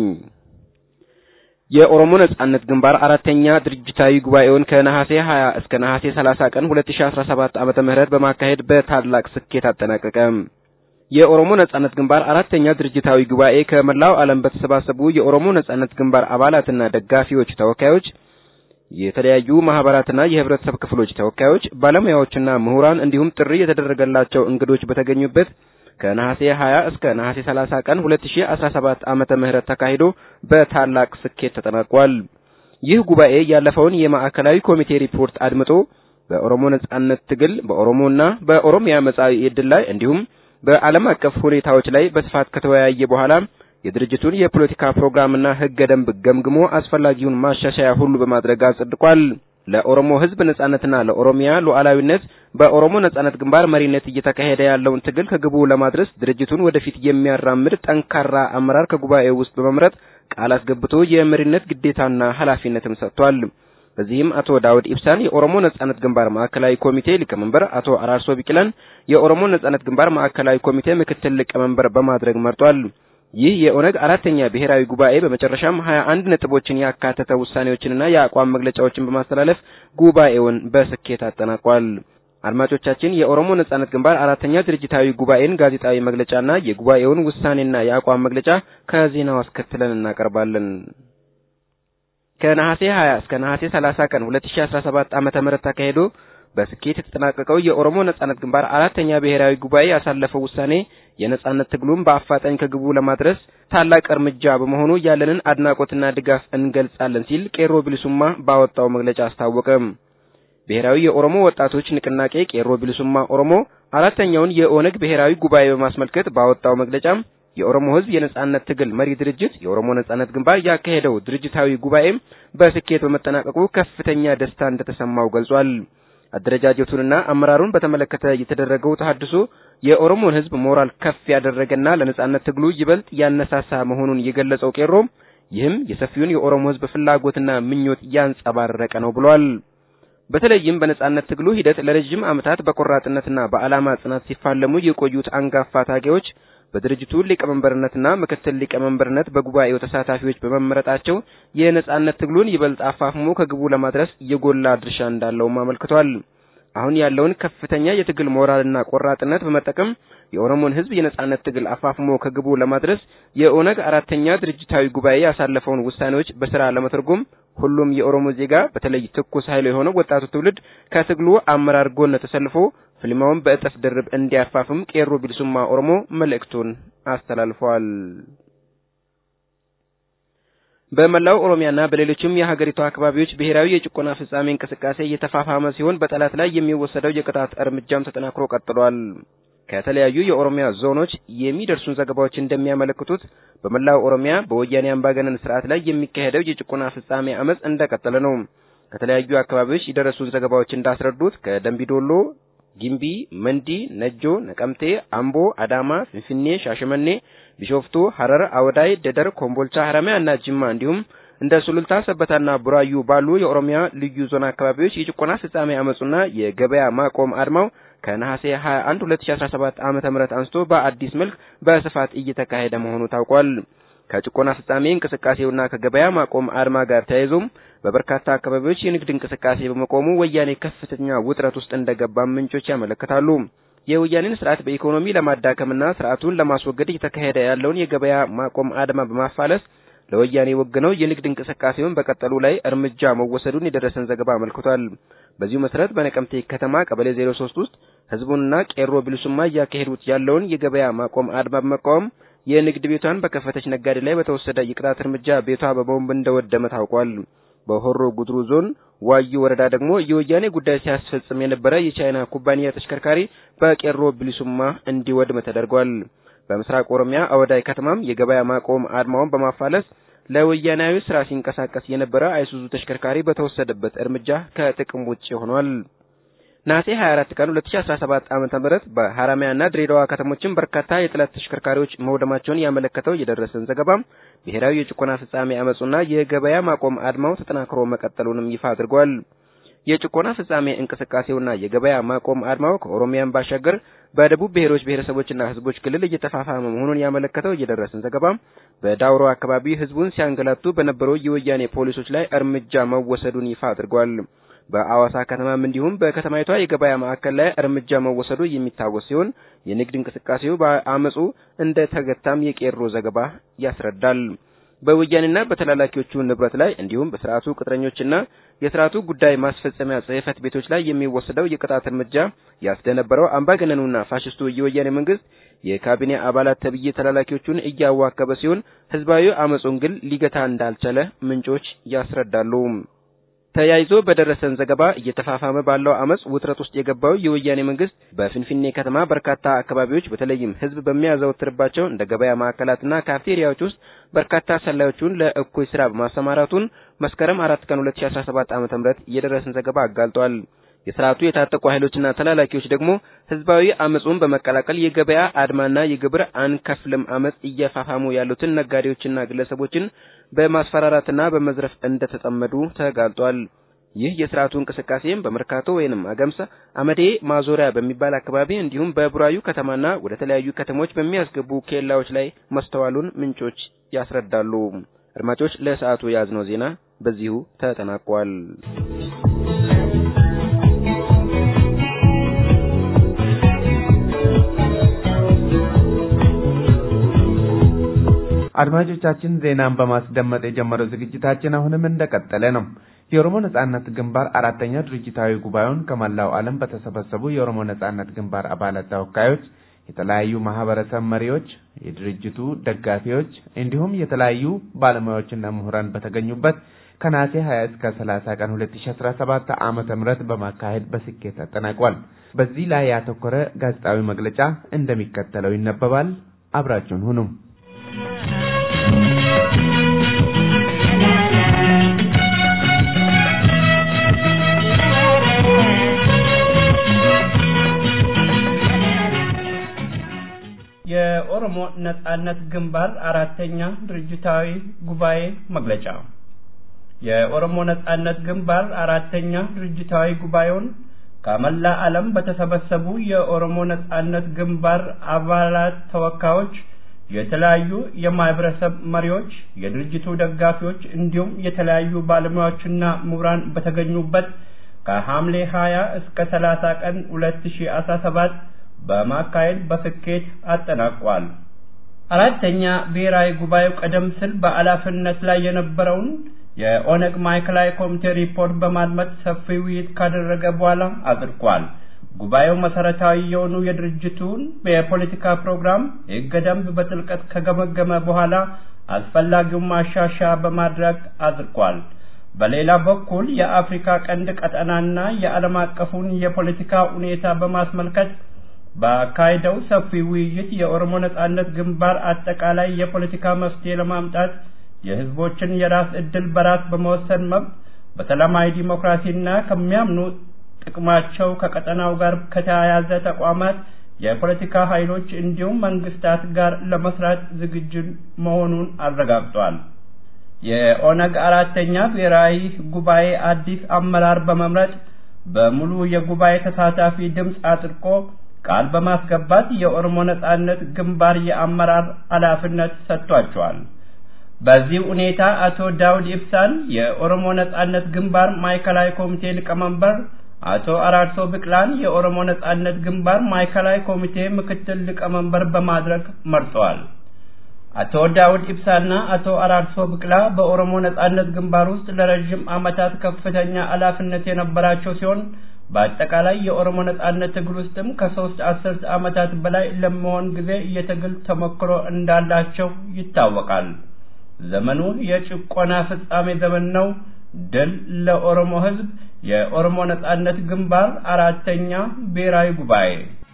የኦሮሞ ነጻነት ግንባር አራተኛ ድርጅታዊ ጉባኤውን ከነሐሴ 20 እስከ ነሐሴ 30 ቀን 2017 ዓመተ ምህረት በማካሄድ በታላቅ ስኬት አጠናቀቀ። የኦሮሞ ነጻነት ግንባር አራተኛ ድርጅታዊ ጉባኤ ከመላው ዓለም በተሰባሰቡ የኦሮሞ ነጻነት ግንባር አባላትና ደጋፊዎች ተወካዮች፣ የተለያዩ ማህበራትና የህብረተሰብ ክፍሎች ተወካዮች፣ ባለሙያዎችና ምሁራን እንዲሁም ጥሪ የተደረገላቸው እንግዶች በተገኙበት ከነሐሴ 20 እስከ ነሐሴ 30 ቀን 2017 ዓመተ ምህረት ተካሂዶ በታላቅ ስኬት ተጠናቋል። ይህ ጉባኤ ያለፈውን የማዕከላዊ ኮሚቴ ሪፖርት አድምጦ በኦሮሞ ነጻነት ትግል በኦሮሞና በኦሮሚያ መጻኢ ዕድል ላይ እንዲሁም በዓለም አቀፍ ሁኔታዎች ላይ በስፋት ከተወያየ በኋላ የድርጅቱን የፖለቲካ ፕሮግራምና ህገ ደንብ ገምግሞ አስፈላጊውን ማሻሻያ ሁሉ በማድረግ አጽድቋል። ለኦሮሞ ህዝብ ነጻነትና ለኦሮሚያ ሉዓላዊነት በኦሮሞ ነጻነት ግንባር መሪነት እየተካሄደ ያለውን ትግል ከግቡ ለማድረስ ድርጅቱን ወደፊት የሚያራምድ ጠንካራ አመራር ከጉባኤው ውስጥ በመምረጥ ቃል አስገብቶ የመሪነት ግዴታና ኃላፊነትም ሰጥቷል። በዚህም አቶ ዳውድ ኢብሳን የኦሮሞ ነጻነት ግንባር ማዕከላዊ ኮሚቴ ሊቀመንበር፣ አቶ አራርሶ ቢቂላን የኦሮሞ ነጻነት ግንባር ማዕከላዊ ኮሚቴ ምክትል ሊቀመንበር በማድረግ መርጧል። ይህ የኦነግ አራተኛ ብሔራዊ ጉባኤ በመጨረሻም 21 ነጥቦችን ያካተተ ውሳኔዎችንና የአቋም መግለጫዎችን በማስተላለፍ ጉባኤውን በስኬት አጠናቋል። አድማጮቻችን የኦሮሞ ነጻነት ግንባር አራተኛ ድርጅታዊ ጉባኤን ጋዜጣዊ መግለጫና የጉባኤውን ውሳኔና የአቋም መግለጫ ከዜናው አስከትለን እናቀርባለን። ከነሐሴ 20 እስከ ነሐሴ 30 ቀን 2017 ዓመተ ምህረት ተካሂዶ በስኬት የተጠናቀቀው የኦሮሞ ነጻነት ግንባር አራተኛ ብሔራዊ ጉባኤ ያሳለፈው ውሳኔ የነጻነት ትግሉን በአፋጣኝ ከግቡ ለማድረስ ታላቅ እርምጃ በመሆኑ ያለንን አድናቆትና ድጋፍ እንገልጻለን ሲል ቄሮ ብልሱማ ባወጣው መግለጫ አስታወቀ። ብሔራዊ የኦሮሞ ወጣቶች ንቅናቄ ቄሮ ብልሱማ ኦሮሞ አራተኛውን የኦነግ ብሔራዊ ጉባኤ በማስመልከት ባወጣው መግለጫ የኦሮሞ ህዝብ የነጻነት ትግል መሪ ድርጅት የኦሮሞ ነጻነት ግንባር ያካሄደው ድርጅታዊ ጉባኤ በስኬት በመጠናቀቁ ከፍተኛ ደስታ እንደተሰማው ገልጿል። አደረጃጀቱንና አመራሩን በተመለከተ የተደረገው ተሐድሶ የኦሮሞን ህዝብ ሞራል ከፍ ያደረገና ለነጻነት ትግሉ ይበልጥ ያነሳሳ መሆኑን የገለጸው ቄሮ ይህም የሰፊውን የኦሮሞ ህዝብ ፍላጎትና ምኞት ያንጸባረቀ ነው ብሏል። በተለይም በነጻነት ትግሉ ሂደት ለረጅም ዓመታት በቆራጥነትና በዓላማ ጽናት ሲፋለሙ የቆዩት አንጋፋ ታጋዮች በድርጅቱ ሊቀመንበርነትና ምክትል ሊቀመንበርነት በጉባኤው ተሳታፊዎች በመመረጣቸው የነጻነት ትግሉን ይበልጥ አፋፍሞ ከግቡ ለማድረስ የጎላ ድርሻ እንዳለው አመልክቷል። አሁን ያለውን ከፍተኛ የትግል ሞራልና ቆራጥነት በመጠቀም የኦሮሞን ህዝብ የነጻነት ትግል አፋፍሞ ከግቡ ለማድረስ የኦነግ አራተኛ ድርጅታዊ ጉባኤ ያሳለፈውን ውሳኔዎች በስራ ለመተርጎም ሁሉም የኦሮሞ ዜጋ በተለይ ትኩስ ኃይል የሆነው ወጣቱ ትውልድ ከትግሉ አመራር ጎን ተሰልፎ ፍልማውን በእጥፍ ድርብ እንዲያፋፍም ቄሮ ብልሱማ ኦሮሞ መልእክቱን አስተላልፏል። በመላው ኦሮሚያና በሌሎችም የሀገሪቱ አካባቢዎች ብሔራዊ የጭቆና ፍጻሜ እንቅስቃሴ እየተፋፋመ ሲሆን በጠላት ላይ የሚወሰደው የቅጣት እርምጃም ተጠናክሮ ቀጥሏል። ከተለያዩ የኦሮሚያ ዞኖች የሚደርሱን ዘገባዎች እንደሚያመለክቱት በመላው ኦሮሚያ በወያኔ አምባገነን ስርዓት ላይ የሚካሄደው የጭቆና ፍጻሜ አመጽ እንደቀጠለ ነው። ከተለያዩ አካባቢዎች የደረሱን ዘገባዎች እንዳስረዱት ከደምቢዶሎ፣ ጊምቢ፣ መንዲ፣ ነጆ፣ ነቀምቴ፣ አምቦ፣ አዳማ፣ ፍንፍኔ፣ ሻሸመኔ፣ ቢሾፍቱ፣ ሐረር፣ አወዳይ፣ ደደር፣ ኮምቦልቻ፣ ሐረማያ እና ጅማ እንዲሁም እንደ ሱሉልታ፣ ሰበታና ቡራዩ ባሉ የኦሮሚያ ልዩ ዞን አካባቢዎች የጭቆና ፍጻሜ አመጹና የገበያ ማቆም አድማው ከነሐሴ 21 2017 ዓመተ ምህረት አንስቶ በአዲስ መልክ በስፋት እየተካሄደ መሆኑ ታውቋል። ከጭቆና ፍጻሜ እንቅስቃሴውና ከገበያ ማቆም አድማ ጋር ተያይዞም በበርካታ አካባቢዎች የንግድ እንቅስቃሴ በመቆሙ ወያኔ ከፍተኛ ውጥረት ውስጥ እንደገባ ምንጮች ያመለክታሉ። የወያኔን ስርዓት በኢኮኖሚ ለማዳከምና ስርዓቱን ለማስወገድ እየተካሄደ ያለውን የገበያ ማቆም አድማ በማፋለስ ለወያኔ ወግነው የንግድ እንቅስቃሴውን በቀጠሉ ላይ እርምጃ መወሰዱን የደረሰን ዘገባ አመልክቷል። በዚሁ መሰረት በነቀምቴ ከተማ ቀበሌ 03 ውስጥ ህዝቡንና ቄሮ ቢልሱማ እያካሄዱት ያለውን የገበያ ማቆም አድማ በመቃወም የንግድ ቤቷን በከፈተች ነጋዴ ላይ በተወሰደ የቅጣት እርምጃ ቤቷ በቦምብ እንደወደመ ታውቋል። በሆሮ ጉድሩ ዞን ዋዩ ወረዳ ደግሞ የወያኔ ጉዳይ ሲያስፈጽም የነበረ የቻይና ኩባንያ ተሽከርካሪ በቄሮ ቢልሱማ እንዲወድም ተደርጓል። በምስራቅ ኦሮሚያ አወዳይ ከተማም የገበያ ማቆም አድማውን በማፋለስ ለወያናዊ ስራ ሲንቀሳቀስ የነበረ አይሱዙ ተሽከርካሪ በተወሰደበት እርምጃ ከጥቅም ውጪ ሆኗል። ነሐሴ 24 ቀን 2017 ዓ.ም በሐራማያና ድሬዳዋ ከተሞችን በርካታ የጥላት ተሽከርካሪዎች መውደማቸውን ያመለከተው የደረሰን ዘገባ ብሔራዊ የጭቆና ፍጻሜ አመጹና የገበያ ማቆም አድማው ተጠናክሮ መቀጠሉንም ይፋ አድርጓል። የጭቆና ፍጻሜ እንቅስቃሴውና የገበያ ማቆም አድማው ከኦሮሚያን ባሻገር በደቡብ ብሔሮች ብሔረሰቦችና ህዝቦች ክልል እየተፋፋመ መሆኑን ያመለከተው የደረሰን ዘገባ በዳውሮ አካባቢ ህዝቡን ሲያንገላቱ በነበሩ የወያኔ ፖሊሶች ላይ እርምጃ መወሰዱን ይፋ አድርጓል። በአዋሳ ከተማም እንዲሁም በከተማይቷ የገበያ ማዕከል ላይ እርምጃ መወሰዱ የሚታወስ ሲሆን የንግድ እንቅስቃሴው በአመጹ እንደተገታም የቄሮ ዘገባ ያስረዳል። በወያኔና በተላላኪዎቹ ንብረት ላይ እንዲሁም በስርዓቱ ቅጥረኞችና የስርዓቱ ጉዳይ ማስፈጸሚያ ጽሕፈት ቤቶች ላይ የሚወሰደው የቅጣት እርምጃ ያስደነበረው አምባገነኑና ፋሽስቱ የወያኔ መንግስት የካቢኔ አባላት ተብዬ ተላላኪዎቹን እያዋከበ ሲሆን ህዝባዊ አመጹን ግን ሊገታ እንዳልቻለ ምንጮች ያስረዳሉ። ተያይዞ በደረሰን ዘገባ እየተፋፋመ ባለው አመጽ ውጥረት ውስጥ የገባው የወያኔ መንግስት በፍንፍኔ ከተማ በርካታ አካባቢዎች በተለይም ህዝብ በሚያዘወትርባቸው እንደ ገበያ ማዕከላትና ካፍቴሪያዎች ውስጥ በርካታ ሰላዮቹን ለእኩይ ስራ በማሰማራቱን መስከረም 4 ቀን 2017 ዓ.ም የደረሰን ዘገባ አጋልጧል። የስርዓቱ የታጠቁ ኃይሎችና ተላላኪዎች ደግሞ ህዝባዊ አመጹን በመቀላቀል የገበያ አድማና የግብር አንከፍልም አመጽ እየፋፋሙ ያሉትን ነጋዴዎችና ግለሰቦችን በማስፈራራትና በመዝረፍ እንደተጠመዱ ተጋልጧል። ይህ የስርዓቱ እንቅስቃሴም በመርካቶ ወይንም አገምሳ አመዴ ማዞሪያ በሚባል አካባቢ እንዲሁም በቡራዩ ከተማና ወደ ተለያዩ ከተሞች በሚያስገቡ ኬላዎች ላይ መስተዋሉን ምንጮች ያስረዳሉ። አድማጮች ለሰዓቱ ያዝነው ዜና በዚሁ ተጠናቋል። አድማጮቻችን ዜናን በማስደመጥ የጀመረው ዝግጅታችን አሁንም እንደቀጠለ ነው። የኦሮሞ ነጻነት ግንባር አራተኛ ድርጅታዊ ጉባኤውን ከመላው ዓለም በተሰበሰቡ የኦሮሞ ነጻነት ግንባር አባላት ተወካዮች፣ የተለያዩ ማህበረሰብ መሪዎች፣ የድርጅቱ ደጋፊዎች እንዲሁም የተለያዩ ባለሙያዎችና ምሁራን በተገኙበት ከነሐሴ 20 እስከ 30 ቀን 2017 ዓ.ም በማካሄድ በስኬት ተጠናቋል። በዚህ ላይ ያተኮረ ጋዜጣዊ መግለጫ እንደሚከተለው ይነበባል። አብራችሁን ሁኑ። የኦሮሞ ነጻነት ግንባር አራተኛ ድርጅታዊ ጉባኤ መግለጫ። የኦሮሞ ነጻነት ግንባር አራተኛ ድርጅታዊ ጉባኤውን ከመላ ዓለም በተሰበሰቡ የኦሮሞ ነጻነት ግንባር አባላት ተወካዮች፣ የተለያዩ የማህበረሰብ መሪዎች፣ የድርጅቱ ደጋፊዎች እንዲሁም የተለያዩ ባለሙያዎችና ምሁራን በተገኙበት ከሐምሌ 20 እስከ 30 ቀን 2017 በማካሄድ በስኬት አጠናቋል። አራተኛ ብሔራዊ ጉባኤው ቀደም ሲል በኃላፊነት ላይ የነበረውን የኦነግ ማዕከላዊ ኮሚቴ ሪፖርት በማድመጥ ሰፊ ውይይት ካደረገ በኋላ አጽድቋል። ጉባኤው መሰረታዊ የሆኑ የድርጅቱን የፖለቲካ ፕሮግራም ሕገ ደንብ በጥልቀት ከገመገመ በኋላ አስፈላጊውን ማሻሻያ በማድረግ አጽድቋል። በሌላ በኩል የአፍሪካ ቀንድ ቀጠናና የዓለም አቀፉን የፖለቲካ ሁኔታ በማስመልከት በአካሄደው ሰፊ ውይይት የኦሮሞ ነጻነት ግንባር አጠቃላይ የፖለቲካ መፍትሄ ለማምጣት የህዝቦችን የራስ ዕድል በራስ በመወሰን መብት በሰላማዊ ዲሞክራሲና ከሚያምኑ ጥቅማቸው ከቀጠናው ጋር ከተያያዘ ተቋማት፣ የፖለቲካ ኃይሎች እንዲሁም መንግስታት ጋር ለመስራት ዝግጁ መሆኑን አረጋግጧል። የኦነግ አራተኛ ብሔራዊ ጉባኤ አዲስ አመራር በመምረጥ በሙሉ የጉባኤ ተሳታፊ ድምጽ አጽድቆ ቃል በማስገባት የኦሮሞ ነጻነት ግንባር የአመራር ኃላፊነት ሰጥቷቸዋል። በዚህ ሁኔታ አቶ ዳውድ ኢብሳን የኦሮሞ ነጻነት ግንባር ማዕከላዊ ኮሚቴ ሊቀመንበር፣ አቶ አራርሶ ብቅላን የኦሮሞ ነጻነት ግንባር ማዕከላዊ ኮሚቴ ምክትል ሊቀመንበር በማድረግ መርጠዋል። አቶ ዳውድ ኢብሳና አቶ አራርሶ ብቅላ በኦሮሞ ነጻነት ግንባር ውስጥ ለረጅም ዓመታት ከፍተኛ ኃላፊነት የነበራቸው ሲሆን በአጠቃላይ የኦሮሞ ነጻነት ትግል ውስጥም ከ3 አስርት ዓመታት በላይ ለመሆን ጊዜ የትግል ተሞክሮ እንዳላቸው ይታወቃል። ዘመኑ የጭቆና ፍጻሜ ዘመን ነው። ድል ለኦሮሞ ሕዝብ። የኦሮሞ ነጻነት ግንባር 4ኛ ብሔራዊ ጉባኤ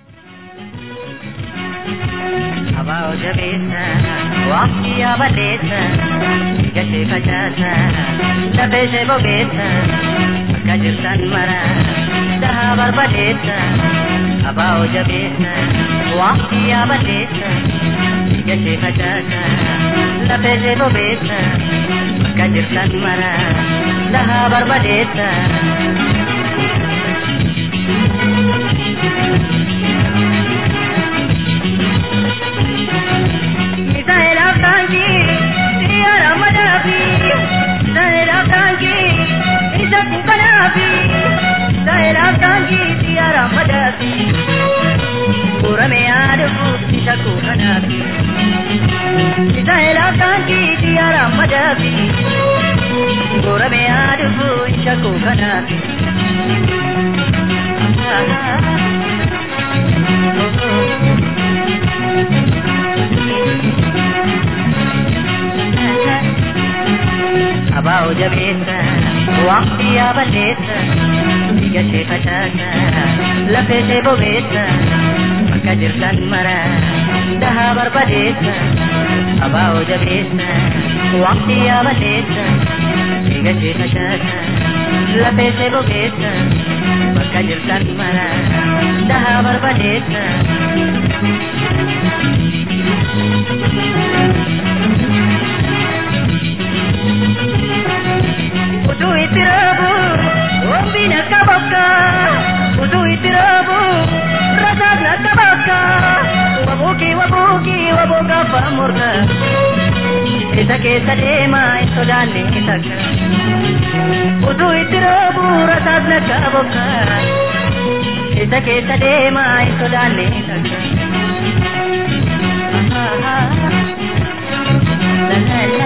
አባው ጀቤታ ዋቂያ በሌታ ገሼ ፈቻታ ለበጀ ቦጌታ ከጅርታን መራ ደሃ በርበዴታ አባው ጀቤታ ዋቂያ በሌታ ገሼ ፈቻታ ለበጀ ቦጌታ ከጅርታን መራ ደሃ በርበዴታ Abau jabeta, waqtiya baleta, yashe fatata, lafete bogeta, makajirtan mara, daha barbadeta. Abau jabeta, waqtiya baleta, yashe fatata, lafete bogeta, makajirtan mara, daha barbadeta. Udu itirabu, wambina kabaka. Udu itirabu, rasana kabaka. Wabuki wabuka pamurna. Itake sadema isodane itaka. Udu itirabu, rasana kabaka. Itake sadema isodane itaka. La la la.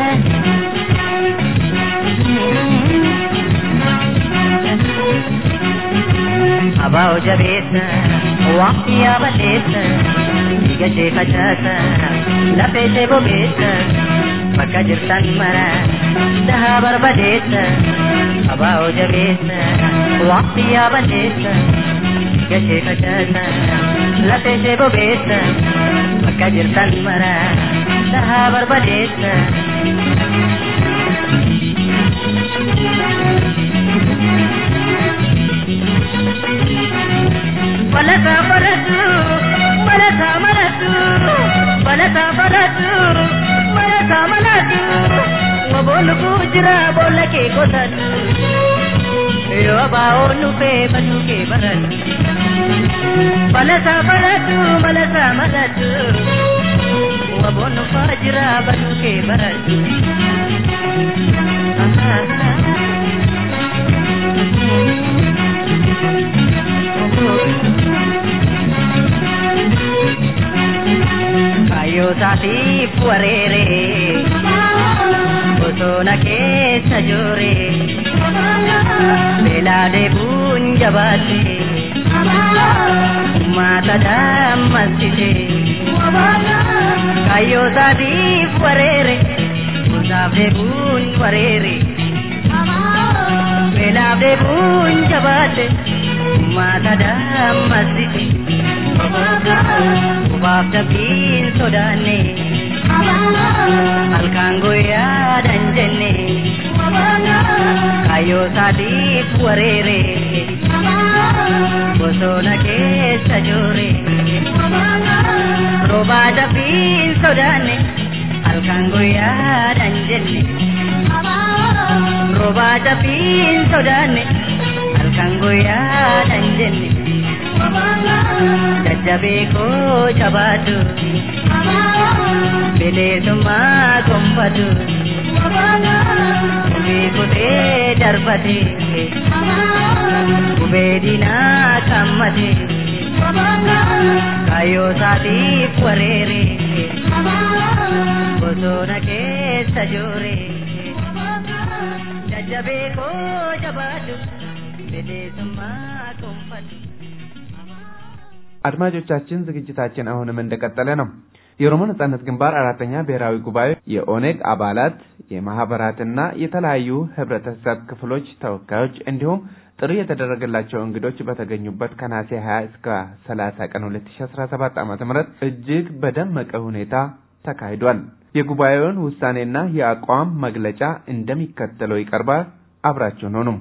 Abau jabeta, waqtiya baleta, yashe fatata, lafete bogeta, makajirtan mara, daha barbadeta. Abau jabeta, waqtiya baleta, yashe fatata, lafete bogeta, makajirtan mara, daha barbadeta. Balata balatu, balata balatu, balata balatu, balata balatu. Wabolu kujra bola ke kotatu, yo baonu pe banu ke baratu. Balata balatu, balata balatu, wabolu kujra banu ke baratu. Kayo sati puarere, bosona ke sajore, bela de bunjabate, mata damasite. Kayo sati puarere, bosona de bunwarere, bela de bunjabate, mata damasite. Ubab dabin sodane, alkango ya danjene, kayo sadi puarere, bosona ke sajore. Roba dabin sodane, alkango ya danjene, roba dabin sodane, alkango ya danjene. Jajabe ko jabatu, bele tuma kompatu, umi kute darbate. Kubedina kamate kayo sati parere bosona ke sajore jajabe ko jabadu bede summa kumfati. አድማጮቻችን ዝግጅታችን አሁንም እንደቀጠለ ነው። የኦሮሞ ነጻነት ግንባር አራተኛ ብሔራዊ ጉባኤ የኦነግ አባላት የማህበራትና የተለያዩ ህብረተሰብ ክፍሎች ተወካዮች እንዲሁም ጥሪ የተደረገላቸው እንግዶች በተገኙበት ከነሐሴ 20 እስከ 30 ቀን 2017 ዓ.ም እጅግ በደመቀ ሁኔታ ተካሂዷል። የጉባኤውን ውሳኔና የአቋም መግለጫ እንደሚከተለው ይቀርባል። አብራችሁን ሁኑ።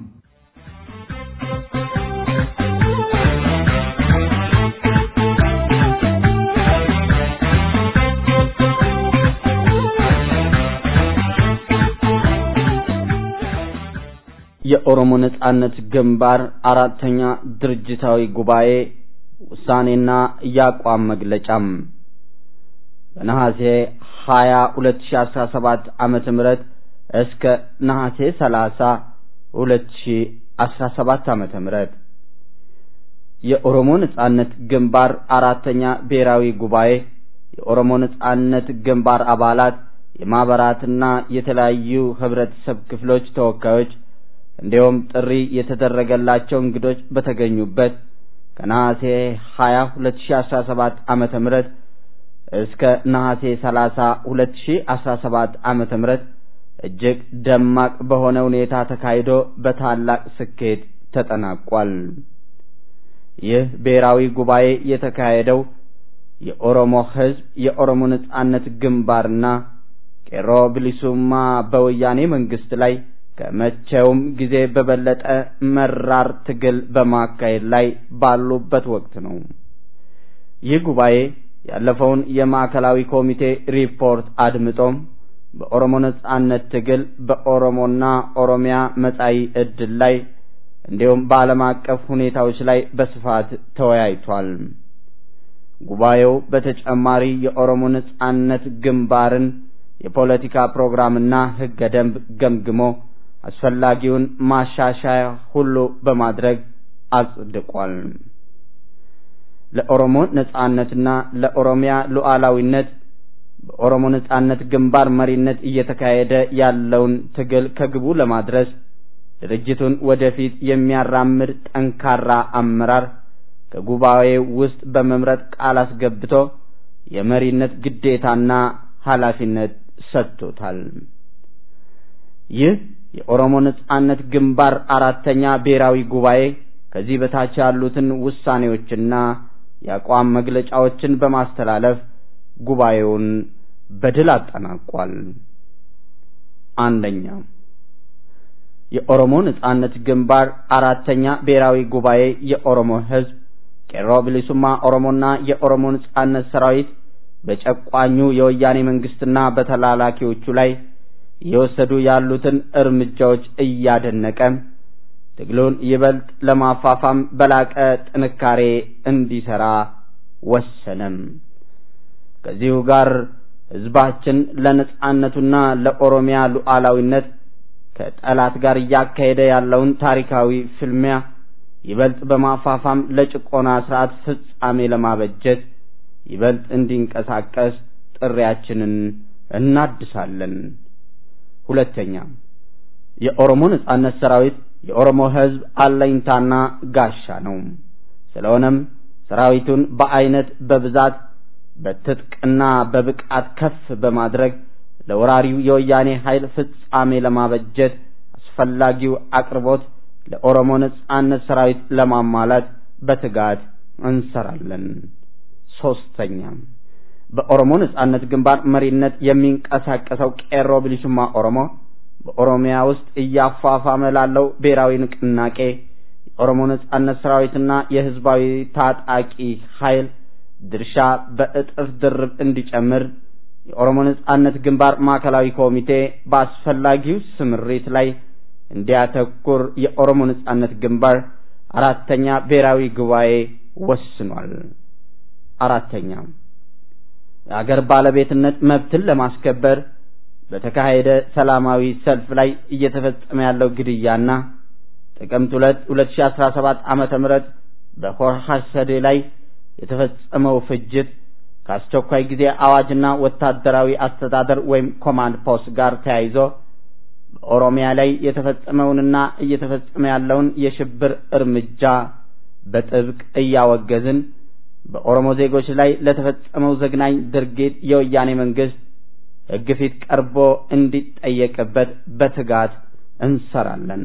የኦሮሞ ነጻነት ግንባር አራተኛ ድርጅታዊ ጉባኤ ውሳኔና የአቋም መግለጫም በነሐሴ 20 2017 ዓመተ ምህረት እስከ ነሐሴ 30 2017 ዓመተ ምህረት የኦሮሞ ነጻነት ግንባር አራተኛ ብሔራዊ ጉባኤ የኦሮሞ ነጻነት ግንባር አባላት የማህበራትና የተለያዩ ህብረተሰብ ክፍሎች ተወካዮች እንዲሁም ጥሪ የተደረገላቸው እንግዶች በተገኙበት ከነሐሴ 20 2017 ዓመተ ምህረት እስከ ነሐሴ 30 2017 ዓመተ ምህረት እጅግ ደማቅ በሆነ ሁኔታ ተካሂዶ በታላቅ ስኬት ተጠናቋል። ይህ ብሔራዊ ጉባኤ የተካሄደው የኦሮሞ ህዝብ የኦሮሞ ነጻነት ግንባርና ቄሮ ብሊሱማ በወያኔ መንግስት ላይ ከመቼውም ጊዜ በበለጠ መራር ትግል በማካሄድ ላይ ባሉበት ወቅት ነው። ይህ ጉባኤ ያለፈውን የማዕከላዊ ኮሚቴ ሪፖርት አድምጦም በኦሮሞ ነጻነት ትግል በኦሮሞና ኦሮሚያ መጻኢ ዕድል ላይ እንዲሁም በዓለም አቀፍ ሁኔታዎች ላይ በስፋት ተወያይቷል። ጉባኤው በተጨማሪ የኦሮሞ ነጻነት ግንባርን የፖለቲካ ፕሮግራምና ህገ ደንብ ገምግሞ አስፈላጊውን ማሻሻያ ሁሉ በማድረግ አጽድቋል። ለኦሮሞ ነጻነትና ለኦሮሚያ ሉዓላዊነት በኦሮሞ ነጻነት ግንባር መሪነት እየተካሄደ ያለውን ትግል ከግቡ ለማድረስ ድርጅቱን ወደፊት የሚያራምድ ጠንካራ አመራር ከጉባኤው ውስጥ በመምረጥ ቃል አስገብቶ የመሪነት ግዴታና ኃላፊነት ሰጥቶታል። ይህ የኦሮሞ ነጻነት ግንባር አራተኛ ብሔራዊ ጉባኤ ከዚህ በታች ያሉትን ውሳኔዎችና የአቋም መግለጫዎችን በማስተላለፍ ጉባኤውን በድል አጠናቋል። አንደኛ የኦሮሞ ነጻነት ግንባር አራተኛ ብሔራዊ ጉባኤ የኦሮሞ ህዝብ ቄሮ ብሊሱማ ኦሮሞና የኦሮሞ ነጻነት ሰራዊት በጨቋኙ የወያኔ መንግስትና በተላላኪዎቹ ላይ የወሰዱ ያሉትን እርምጃዎች እያደነቀ ትግሉን ይበልጥ ለማፋፋም በላቀ ጥንካሬ እንዲሰራ ወሰነም። ከዚሁ ጋር ህዝባችን ለነጻነቱና ለኦሮሚያ ሉዓላዊነት ከጠላት ጋር እያካሄደ ያለውን ታሪካዊ ፍልሚያ ይበልጥ በማፋፋም ለጭቆና ስርዓት ፍጻሜ ለማበጀት ይበልጥ እንዲንቀሳቀስ ጥሪያችንን እናድሳለን። ሁለተኛ የኦሮሞ ነጻነት ሰራዊት የኦሮሞ ህዝብ አለኝታና ጋሻ ነው። ስለሆነም ሰራዊቱን በአይነት በብዛት በትጥቅና በብቃት ከፍ በማድረግ ለወራሪው የወያኔ ኃይል ፍጻሜ ለማበጀት አስፈላጊው አቅርቦት ለኦሮሞ ነጻነት ሰራዊት ለማሟላት በትጋት እንሰራለን። ሶስተኛ በኦሮሞ ነጻነት ግንባር መሪነት የሚንቀሳቀሰው ቄሮ ብሊሱማ ኦሮሞ በኦሮሚያ ውስጥ እያፋፋመ ላለው ብሔራዊ ንቅናቄ የኦሮሞ ነጻነት ሰራዊትና የህዝባዊ ታጣቂ ኃይል ድርሻ በእጥፍ ድርብ እንዲጨምር የኦሮሞ ነጻነት ግንባር ማዕከላዊ ኮሚቴ በአስፈላጊው ስምሪት ላይ እንዲያተኩር የኦሮሞ ነጻነት ግንባር አራተኛ ብሔራዊ ጉባኤ ወስኗል። አራተኛ የአገር ባለቤትነት መብትን ለማስከበር በተካሄደ ሰላማዊ ሰልፍ ላይ እየተፈጸመ ያለው ግድያና ጥቅምት 2 2017 ዓመተ ምህረት በሆርሃሰዴ ላይ የተፈጸመው ፍጅት ከአስቸኳይ ጊዜ አዋጅና ወታደራዊ አስተዳደር ወይም ኮማንድ ፖስት ጋር ተያይዞ በኦሮሚያ ላይ የተፈጸመውንና እየተፈጸመ ያለውን የሽብር እርምጃ በጥብቅ እያወገዝን በኦሮሞ ዜጎች ላይ ለተፈጸመው ዘግናኝ ድርጊት የወያኔ መንግስት ሕግ ፊት ቀርቦ እንዲጠየቅበት በትጋት እንሰራለን።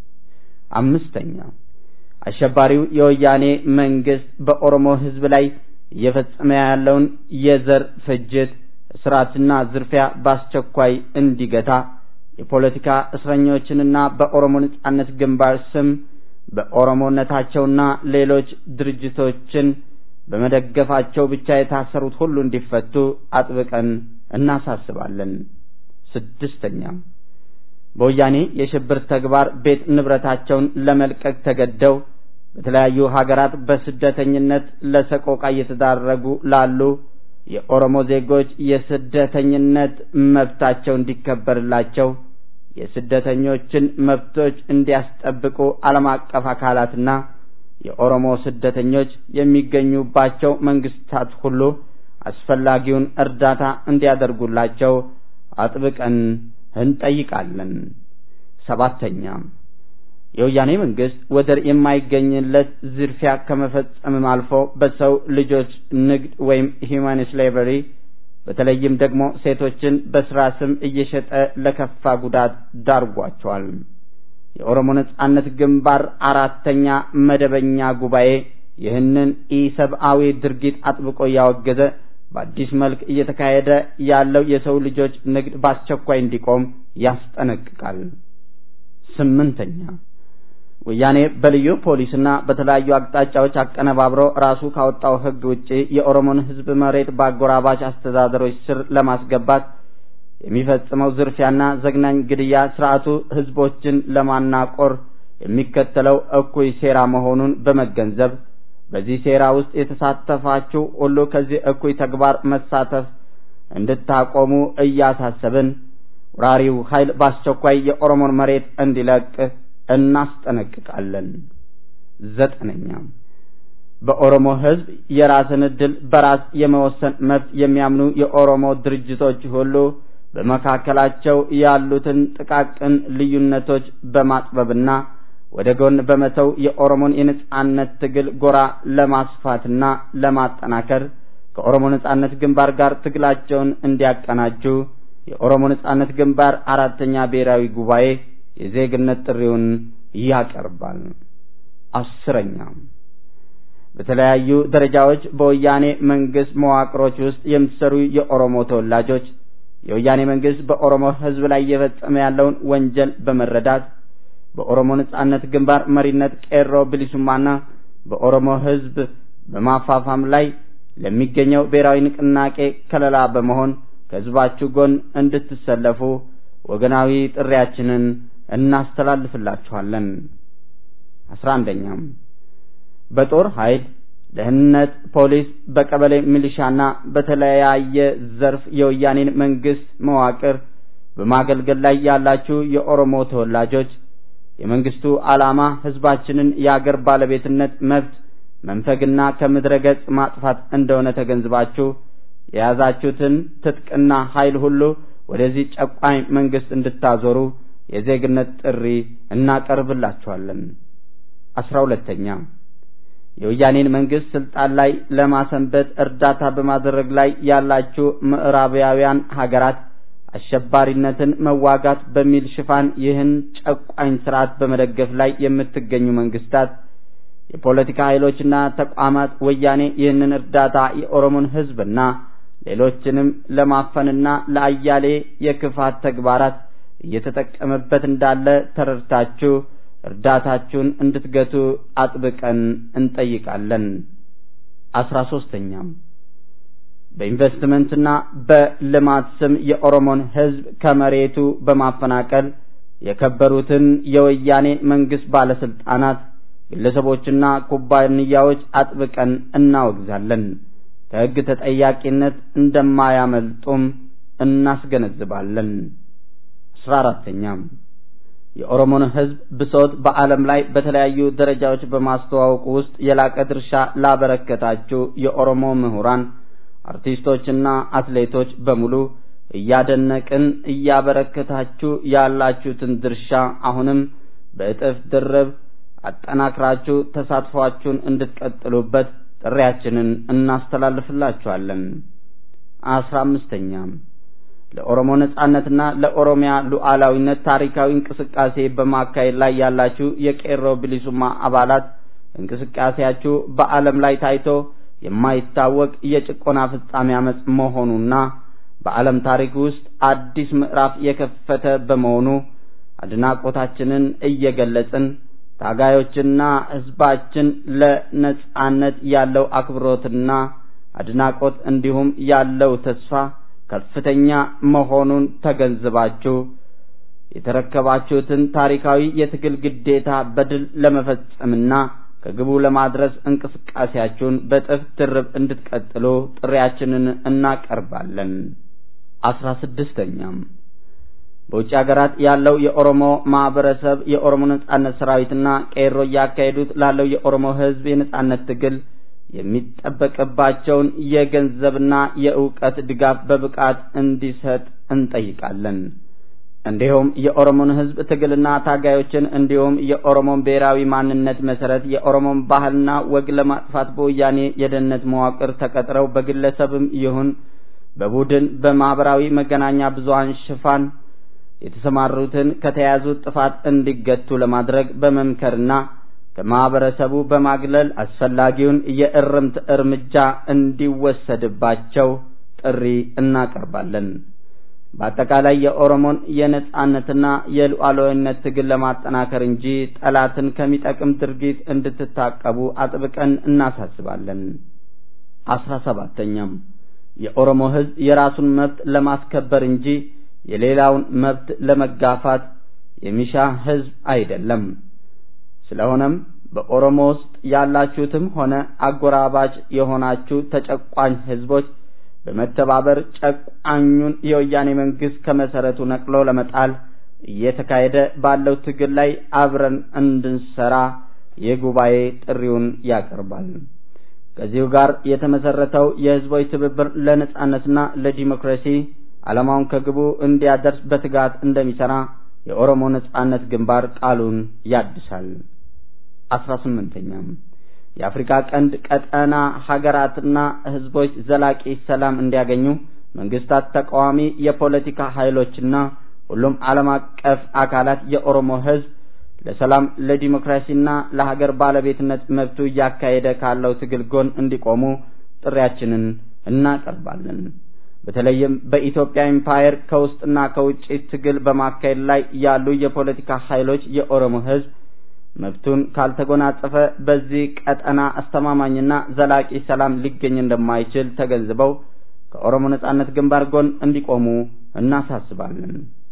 አምስተኛ አሸባሪው የወያኔ መንግስት በኦሮሞ ህዝብ ላይ እየፈጸመ ያለውን የዘር ፍጅት፣ እስራትና ዝርፊያ በአስቸኳይ እንዲገታ የፖለቲካ እስረኞችንና በኦሮሞ ነጻነት ግንባር ስም በኦሮሞነታቸውና ሌሎች ድርጅቶችን በመደገፋቸው ብቻ የታሰሩት ሁሉ እንዲፈቱ አጥብቀን እናሳስባለን። ስድስተኛ በወያኔ የሽብር ተግባር ቤት ንብረታቸውን ለመልቀቅ ተገደው በተለያዩ ሀገራት በስደተኝነት ለሰቆቃ እየተዳረጉ ላሉ የኦሮሞ ዜጎች የስደተኝነት መብታቸው እንዲከበርላቸው የስደተኞችን መብቶች እንዲያስጠብቁ ዓለም አቀፍ አካላትና የኦሮሞ ስደተኞች የሚገኙባቸው መንግስታት ሁሉ አስፈላጊውን እርዳታ እንዲያደርጉላቸው አጥብቀን እንጠይቃለን። ሰባተኛ የወያኔ መንግስት ወደር የማይገኝለት ዝርፊያ ከመፈጸምም አልፎ በሰው ልጆች ንግድ ወይም ሂውማን ስሌቨሪ በተለይም ደግሞ ሴቶችን በስራ ስም እየሸጠ ለከፋ ጉዳት ዳርጓቸዋል። የኦሮሞ ነጻነት ግንባር አራተኛ መደበኛ ጉባኤ ይህንን ኢሰብአዊ ድርጊት አጥብቆ ያወገዘ በአዲስ መልክ እየተካሄደ ያለው የሰው ልጆች ንግድ በአስቸኳይ እንዲቆም ያስጠነቅቃል። ስምንተኛ ወያኔ በልዩ ፖሊስና በተለያዩ አቅጣጫዎች አቀነባብሮ ራሱ ካወጣው ህግ ውጪ የኦሮሞን ህዝብ መሬት በአጎራባች አስተዳደሮች ስር ለማስገባት የሚፈጽመው ዝርፊያና ዘግናኝ ግድያ ስርዓቱ ህዝቦችን ለማናቆር የሚከተለው እኩይ ሴራ መሆኑን በመገንዘብ በዚህ ሴራ ውስጥ የተሳተፋችሁ ሁሉ ከዚህ እኩይ ተግባር መሳተፍ እንድታቆሙ እያሳሰብን ወራሪው ኃይል በአስቸኳይ የኦሮሞን መሬት እንዲለቅ እናስጠነቅቃለን። ዘጠነኛ በኦሮሞ ህዝብ የራስን ዕድል በራስ የመወሰን መብት የሚያምኑ የኦሮሞ ድርጅቶች ሁሉ በመካከላቸው ያሉትን ጥቃቅን ልዩነቶች በማጥበብና ወደ ጎን በመተው የኦሮሞን የነጻነት ትግል ጎራ ለማስፋትና ለማጠናከር ከኦሮሞ ነጻነት ግንባር ጋር ትግላቸውን እንዲያቀናጁ የኦሮሞ ነጻነት ግንባር አራተኛ ብሔራዊ ጉባኤ የዜግነት ጥሪውን ያቀርባል። አስረኛ በተለያዩ ደረጃዎች በወያኔ መንግስት መዋቅሮች ውስጥ የሚሰሩ የኦሮሞ ተወላጆች የወያኔ መንግስት በኦሮሞ ህዝብ ላይ እየፈጸመ ያለውን ወንጀል በመረዳት በኦሮሞ ነጻነት ግንባር መሪነት ቄሮ ብሊሱማና በኦሮሞ ህዝብ በማፋፋም ላይ ለሚገኘው ብሔራዊ ንቅናቄ ከለላ በመሆን ከህዝባችሁ ጎን እንድትሰለፉ ወገናዊ ጥሪያችንን እናስተላልፍላችኋለን። 11ኛ በጦር ኃይል፣ ደህንነት፣ ፖሊስ፣ በቀበሌ ሚሊሻና በተለያየ ዘርፍ የወያኔን መንግስት መዋቅር በማገልገል ላይ ያላችሁ የኦሮሞ ተወላጆች የመንግስቱ ዓላማ ህዝባችንን የአገር ባለቤትነት መብት መንፈግና ከምድረ ገጽ ማጥፋት እንደሆነ ተገንዝባችሁ የያዛችሁትን ትጥቅና ኃይል ሁሉ ወደዚህ ጨቋኝ መንግስት እንድታዞሩ የዜግነት ጥሪ እናቀርብላችኋለን። 12ኛ የወያኔን መንግስት ስልጣን ላይ ለማሰንበት እርዳታ በማድረግ ላይ ያላችሁ ምዕራባውያን ሀገራት አሸባሪነትን መዋጋት በሚል ሽፋን ይህን ጨቋኝ ስርዓት በመደገፍ ላይ የምትገኙ መንግስታት፣ የፖለቲካ ኃይሎችና ተቋማት ወያኔ ይህንን እርዳታ የኦሮሞን ህዝብና ሌሎችንም ለማፈንና ለአያሌ የክፋት ተግባራት እየተጠቀመበት እንዳለ ተረድታችሁ እርዳታችሁን እንድትገቱ አጥብቀን እንጠይቃለን። 13ኛ በኢንቨስትመንትና በልማት ስም የኦሮሞን ህዝብ ከመሬቱ በማፈናቀል የከበሩትን የወያኔ መንግስት ባለስልጣናት፣ ግለሰቦችና ኩባንያዎች አጥብቀን እናወግዛለን። ከህግ ተጠያቂነት እንደማያመልጡም እናስገነዝባለን። 14ኛ የኦሮሞን ህዝብ ብሶት በዓለም ላይ በተለያዩ ደረጃዎች በማስተዋወቅ ውስጥ የላቀ ድርሻ ላበረከታችሁ የኦሮሞ ምሁራን፣ አርቲስቶችና አትሌቶች በሙሉ እያደነቅን እያበረከታችሁ ያላችሁትን ድርሻ አሁንም በእጥፍ ድርብ አጠናክራችሁ ተሳትፏችሁን እንድትቀጥሉበት ጥሪያችንን እናስተላልፍላችኋለን። 15ኛ ለኦሮሞ ነጻነትና ለኦሮሚያ ሉዓላዊነት ታሪካዊ እንቅስቃሴ በማካሄድ ላይ ያላችሁ የቄሮ ብሊሱማ አባላት እንቅስቃሴያችሁ በዓለም ላይ ታይቶ የማይታወቅ የጭቆና ፍጻሜ አመጽ መሆኑና በዓለም ታሪክ ውስጥ አዲስ ምዕራፍ የከፈተ በመሆኑ አድናቆታችንን እየገለጽን ታጋዮችና ህዝባችን ለነጻነት ያለው አክብሮትና አድናቆት እንዲሁም ያለው ተስፋ ከፍተኛ መሆኑን ተገንዝባችሁ የተረከባችሁትን ታሪካዊ የትግል ግዴታ በድል ለመፈጸምና ከግቡ ለማድረስ እንቅስቃሴያችሁን በጥፍ ድርብ እንድትቀጥሉ ጥሪያችንን እናቀርባለን። 16ኛም በውጭ ሀገራት ያለው የኦሮሞ ማህበረሰብ የኦሮሞ ነጻነት ሰራዊትና ቄሮ ያካሄዱት ላለው የኦሮሞ ህዝብ የነጻነት ትግል የሚጠበቅባቸውን የገንዘብና የእውቀት ድጋፍ በብቃት እንዲሰጥ እንጠይቃለን። እንዲሁም የኦሮሞን ህዝብ ትግልና ታጋዮችን እንዲሁም የኦሮሞን ብሔራዊ ማንነት መሰረት የኦሮሞን ባህልና ወግ ለማጥፋት በወያኔ የደህንነት መዋቅር ተቀጥረው በግለሰብም ይሁን በቡድን በማህበራዊ መገናኛ ብዙሃን ሽፋን የተሰማሩትን ከተያዙት ጥፋት እንዲገቱ ለማድረግ በመምከርና ከማህበረሰቡ በማግለል አስፈላጊውን የእርምት እርምጃ እንዲወሰድባቸው ጥሪ እናቀርባለን። በአጠቃላይ የኦሮሞን የነጻነትና የሉዓላዊነት ትግል ለማጠናከር እንጂ ጠላትን ከሚጠቅም ድርጊት እንድትታቀቡ አጥብቀን እናሳስባለን። 17ኛም የኦሮሞ ህዝብ የራሱን መብት ለማስከበር እንጂ የሌላውን መብት ለመጋፋት የሚሻ ህዝብ አይደለም። ስለሆነም በኦሮሞ ውስጥ ያላችሁትም ሆነ አጎራባች የሆናችሁ ተጨቋኝ ህዝቦች በመተባበር ጨቋኙን የወያኔ መንግስት ከመሰረቱ ነቅሎ ለመጣል እየተካሄደ ባለው ትግል ላይ አብረን እንድንሰራ የጉባኤ ጥሪውን ያቀርባል። ከዚሁ ጋር የተመሰረተው የህዝቦች ትብብር ለነጻነትና ለዲሞክራሲ ዓላማውን ከግቡ እንዲያደርስ በትጋት እንደሚሰራ የኦሮሞ ነጻነት ግንባር ቃሉን ያድሳል። 18ኛም የአፍሪካ ቀንድ ቀጠና ሀገራትና ህዝቦች ዘላቂ ሰላም እንዲያገኙ መንግስታት፣ ተቃዋሚ የፖለቲካ ኃይሎችና ሁሉም ዓለም አቀፍ አካላት የኦሮሞ ህዝብ ለሰላም ለዲሞክራሲና ለሀገር ባለቤትነት መብቱ ያካሄደ ካለው ትግል ጎን እንዲቆሙ ጥሪያችንን እናቀርባለን። በተለይም በኢትዮጵያ ኢምፓየር ከውስጥና ከውጭ ትግል በማካሄድ ላይ ያሉ የፖለቲካ ኃይሎች የኦሮሞ ህዝብ መብቱን ካልተጎናጸፈ በዚህ ቀጠና አስተማማኝና ዘላቂ ሰላም ሊገኝ እንደማይችል ተገንዝበው ከኦሮሞ ነጻነት ግንባር ጎን እንዲቆሙ እናሳስባለን።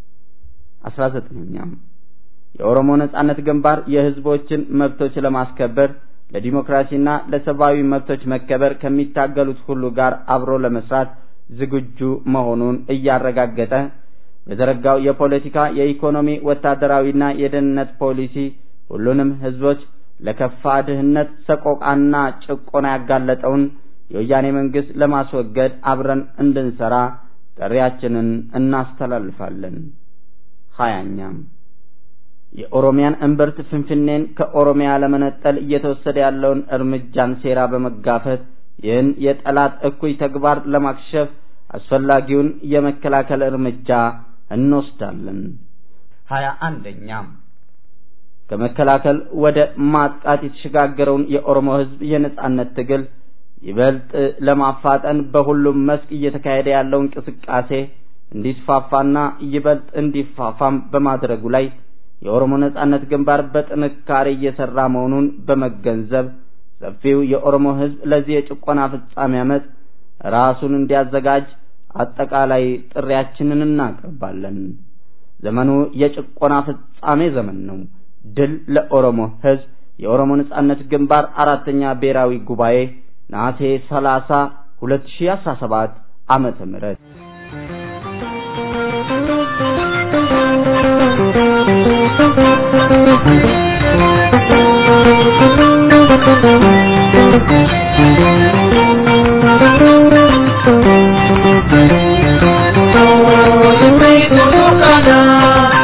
19ኛም የኦሮሞ ነጻነት ግንባር የህዝቦችን መብቶች ለማስከበር ለዲሞክራሲና ለሰብአዊ መብቶች መከበር ከሚታገሉት ሁሉ ጋር አብሮ ለመስራት ዝግጁ መሆኑን እያረጋገጠ በዘረጋው የፖለቲካ፣ የኢኮኖሚ፣ ወታደራዊና የደህንነት ፖሊሲ ሁሉንም ህዝቦች ለከፋ ድህነት፣ ሰቆቃና ጭቆና ያጋለጠውን የወያኔ መንግስት ለማስወገድ አብረን እንድንሰራ ጥሪያችንን እናስተላልፋለን። 20ኛም የኦሮሚያን እምብርት ፍንፍኔን ከኦሮሚያ ለመነጠል እየተወሰደ ያለውን እርምጃን ሴራ በመጋፈጥ ይህን የጠላት እኩይ ተግባር ለማክሸፍ አስፈላጊውን የመከላከል እርምጃ እንወስዳለን። 21ኛም ከመከላከል ወደ ማጥቃት የተሸጋገረውን የኦሮሞ ህዝብ የነጻነት ትግል ይበልጥ ለማፋጠን በሁሉም መስክ እየተካሄደ ያለው እንቅስቃሴ እንዲስፋፋና ይበልጥ እንዲፋፋም በማድረጉ ላይ የኦሮሞ ነጻነት ግንባር በጥንካሬ እየሰራ መሆኑን በመገንዘብ ሰፊው የኦሮሞ ህዝብ ለዚህ የጭቆና ፍጻሜ ዓመት ራሱን እንዲያዘጋጅ አጠቃላይ ጥሪያችንን እናቀርባለን። ዘመኑ የጭቆና ፍጻሜ ዘመን ነው። ድል ለኦሮሞ ህዝብ። የኦሮሞ ነጻነት ግንባር 4ኛ ብሔራዊ ጉባኤ ነሐሴ 30 2017 ዓመተ ምህረት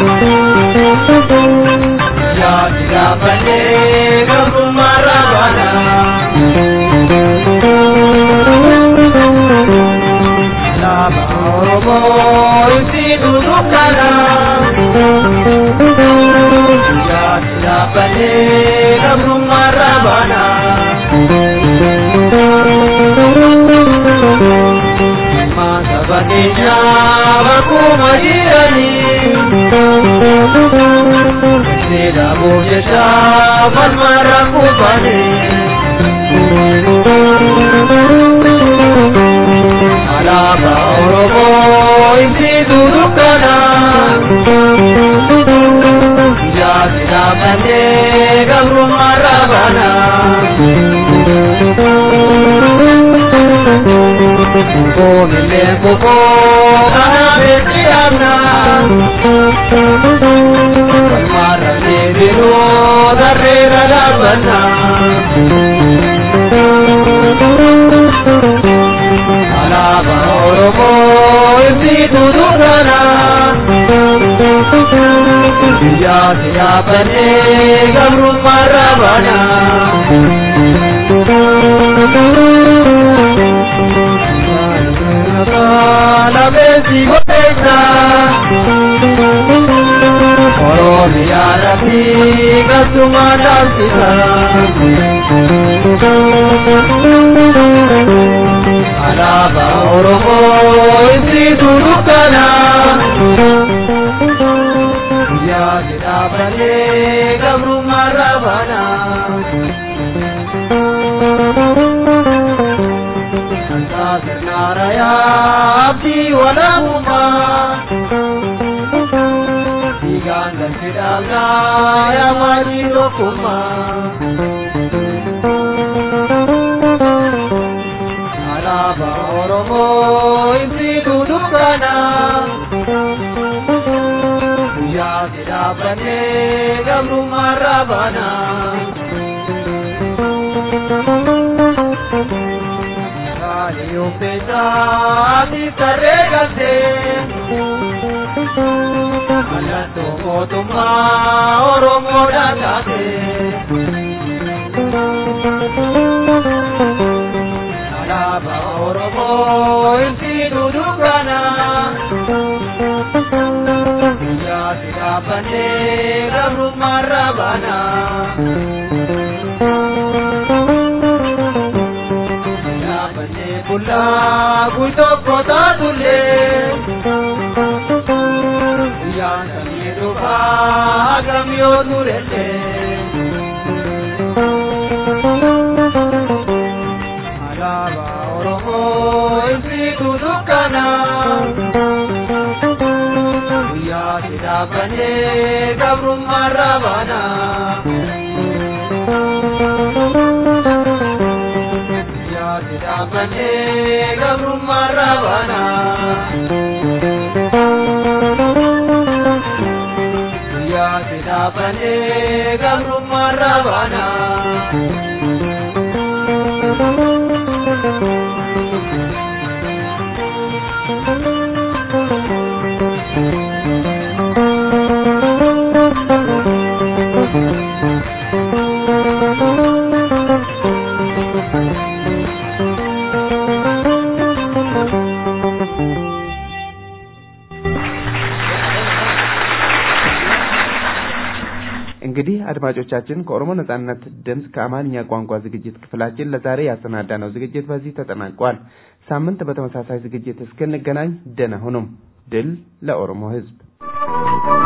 እንግዲህ አድማጮቻችን ከኦሮሞ ነጻነት ድምጽ ከአማርኛ ቋንቋ ዝግጅት ክፍላችን ለዛሬ ያሰናዳነው ዝግጅት በዚህ ተጠናቋል። ሳምንት በተመሳሳይ ዝግጅት እስክንገናኝ ደህና ሁኑ። ድል ለኦሮሞ ሕዝብ።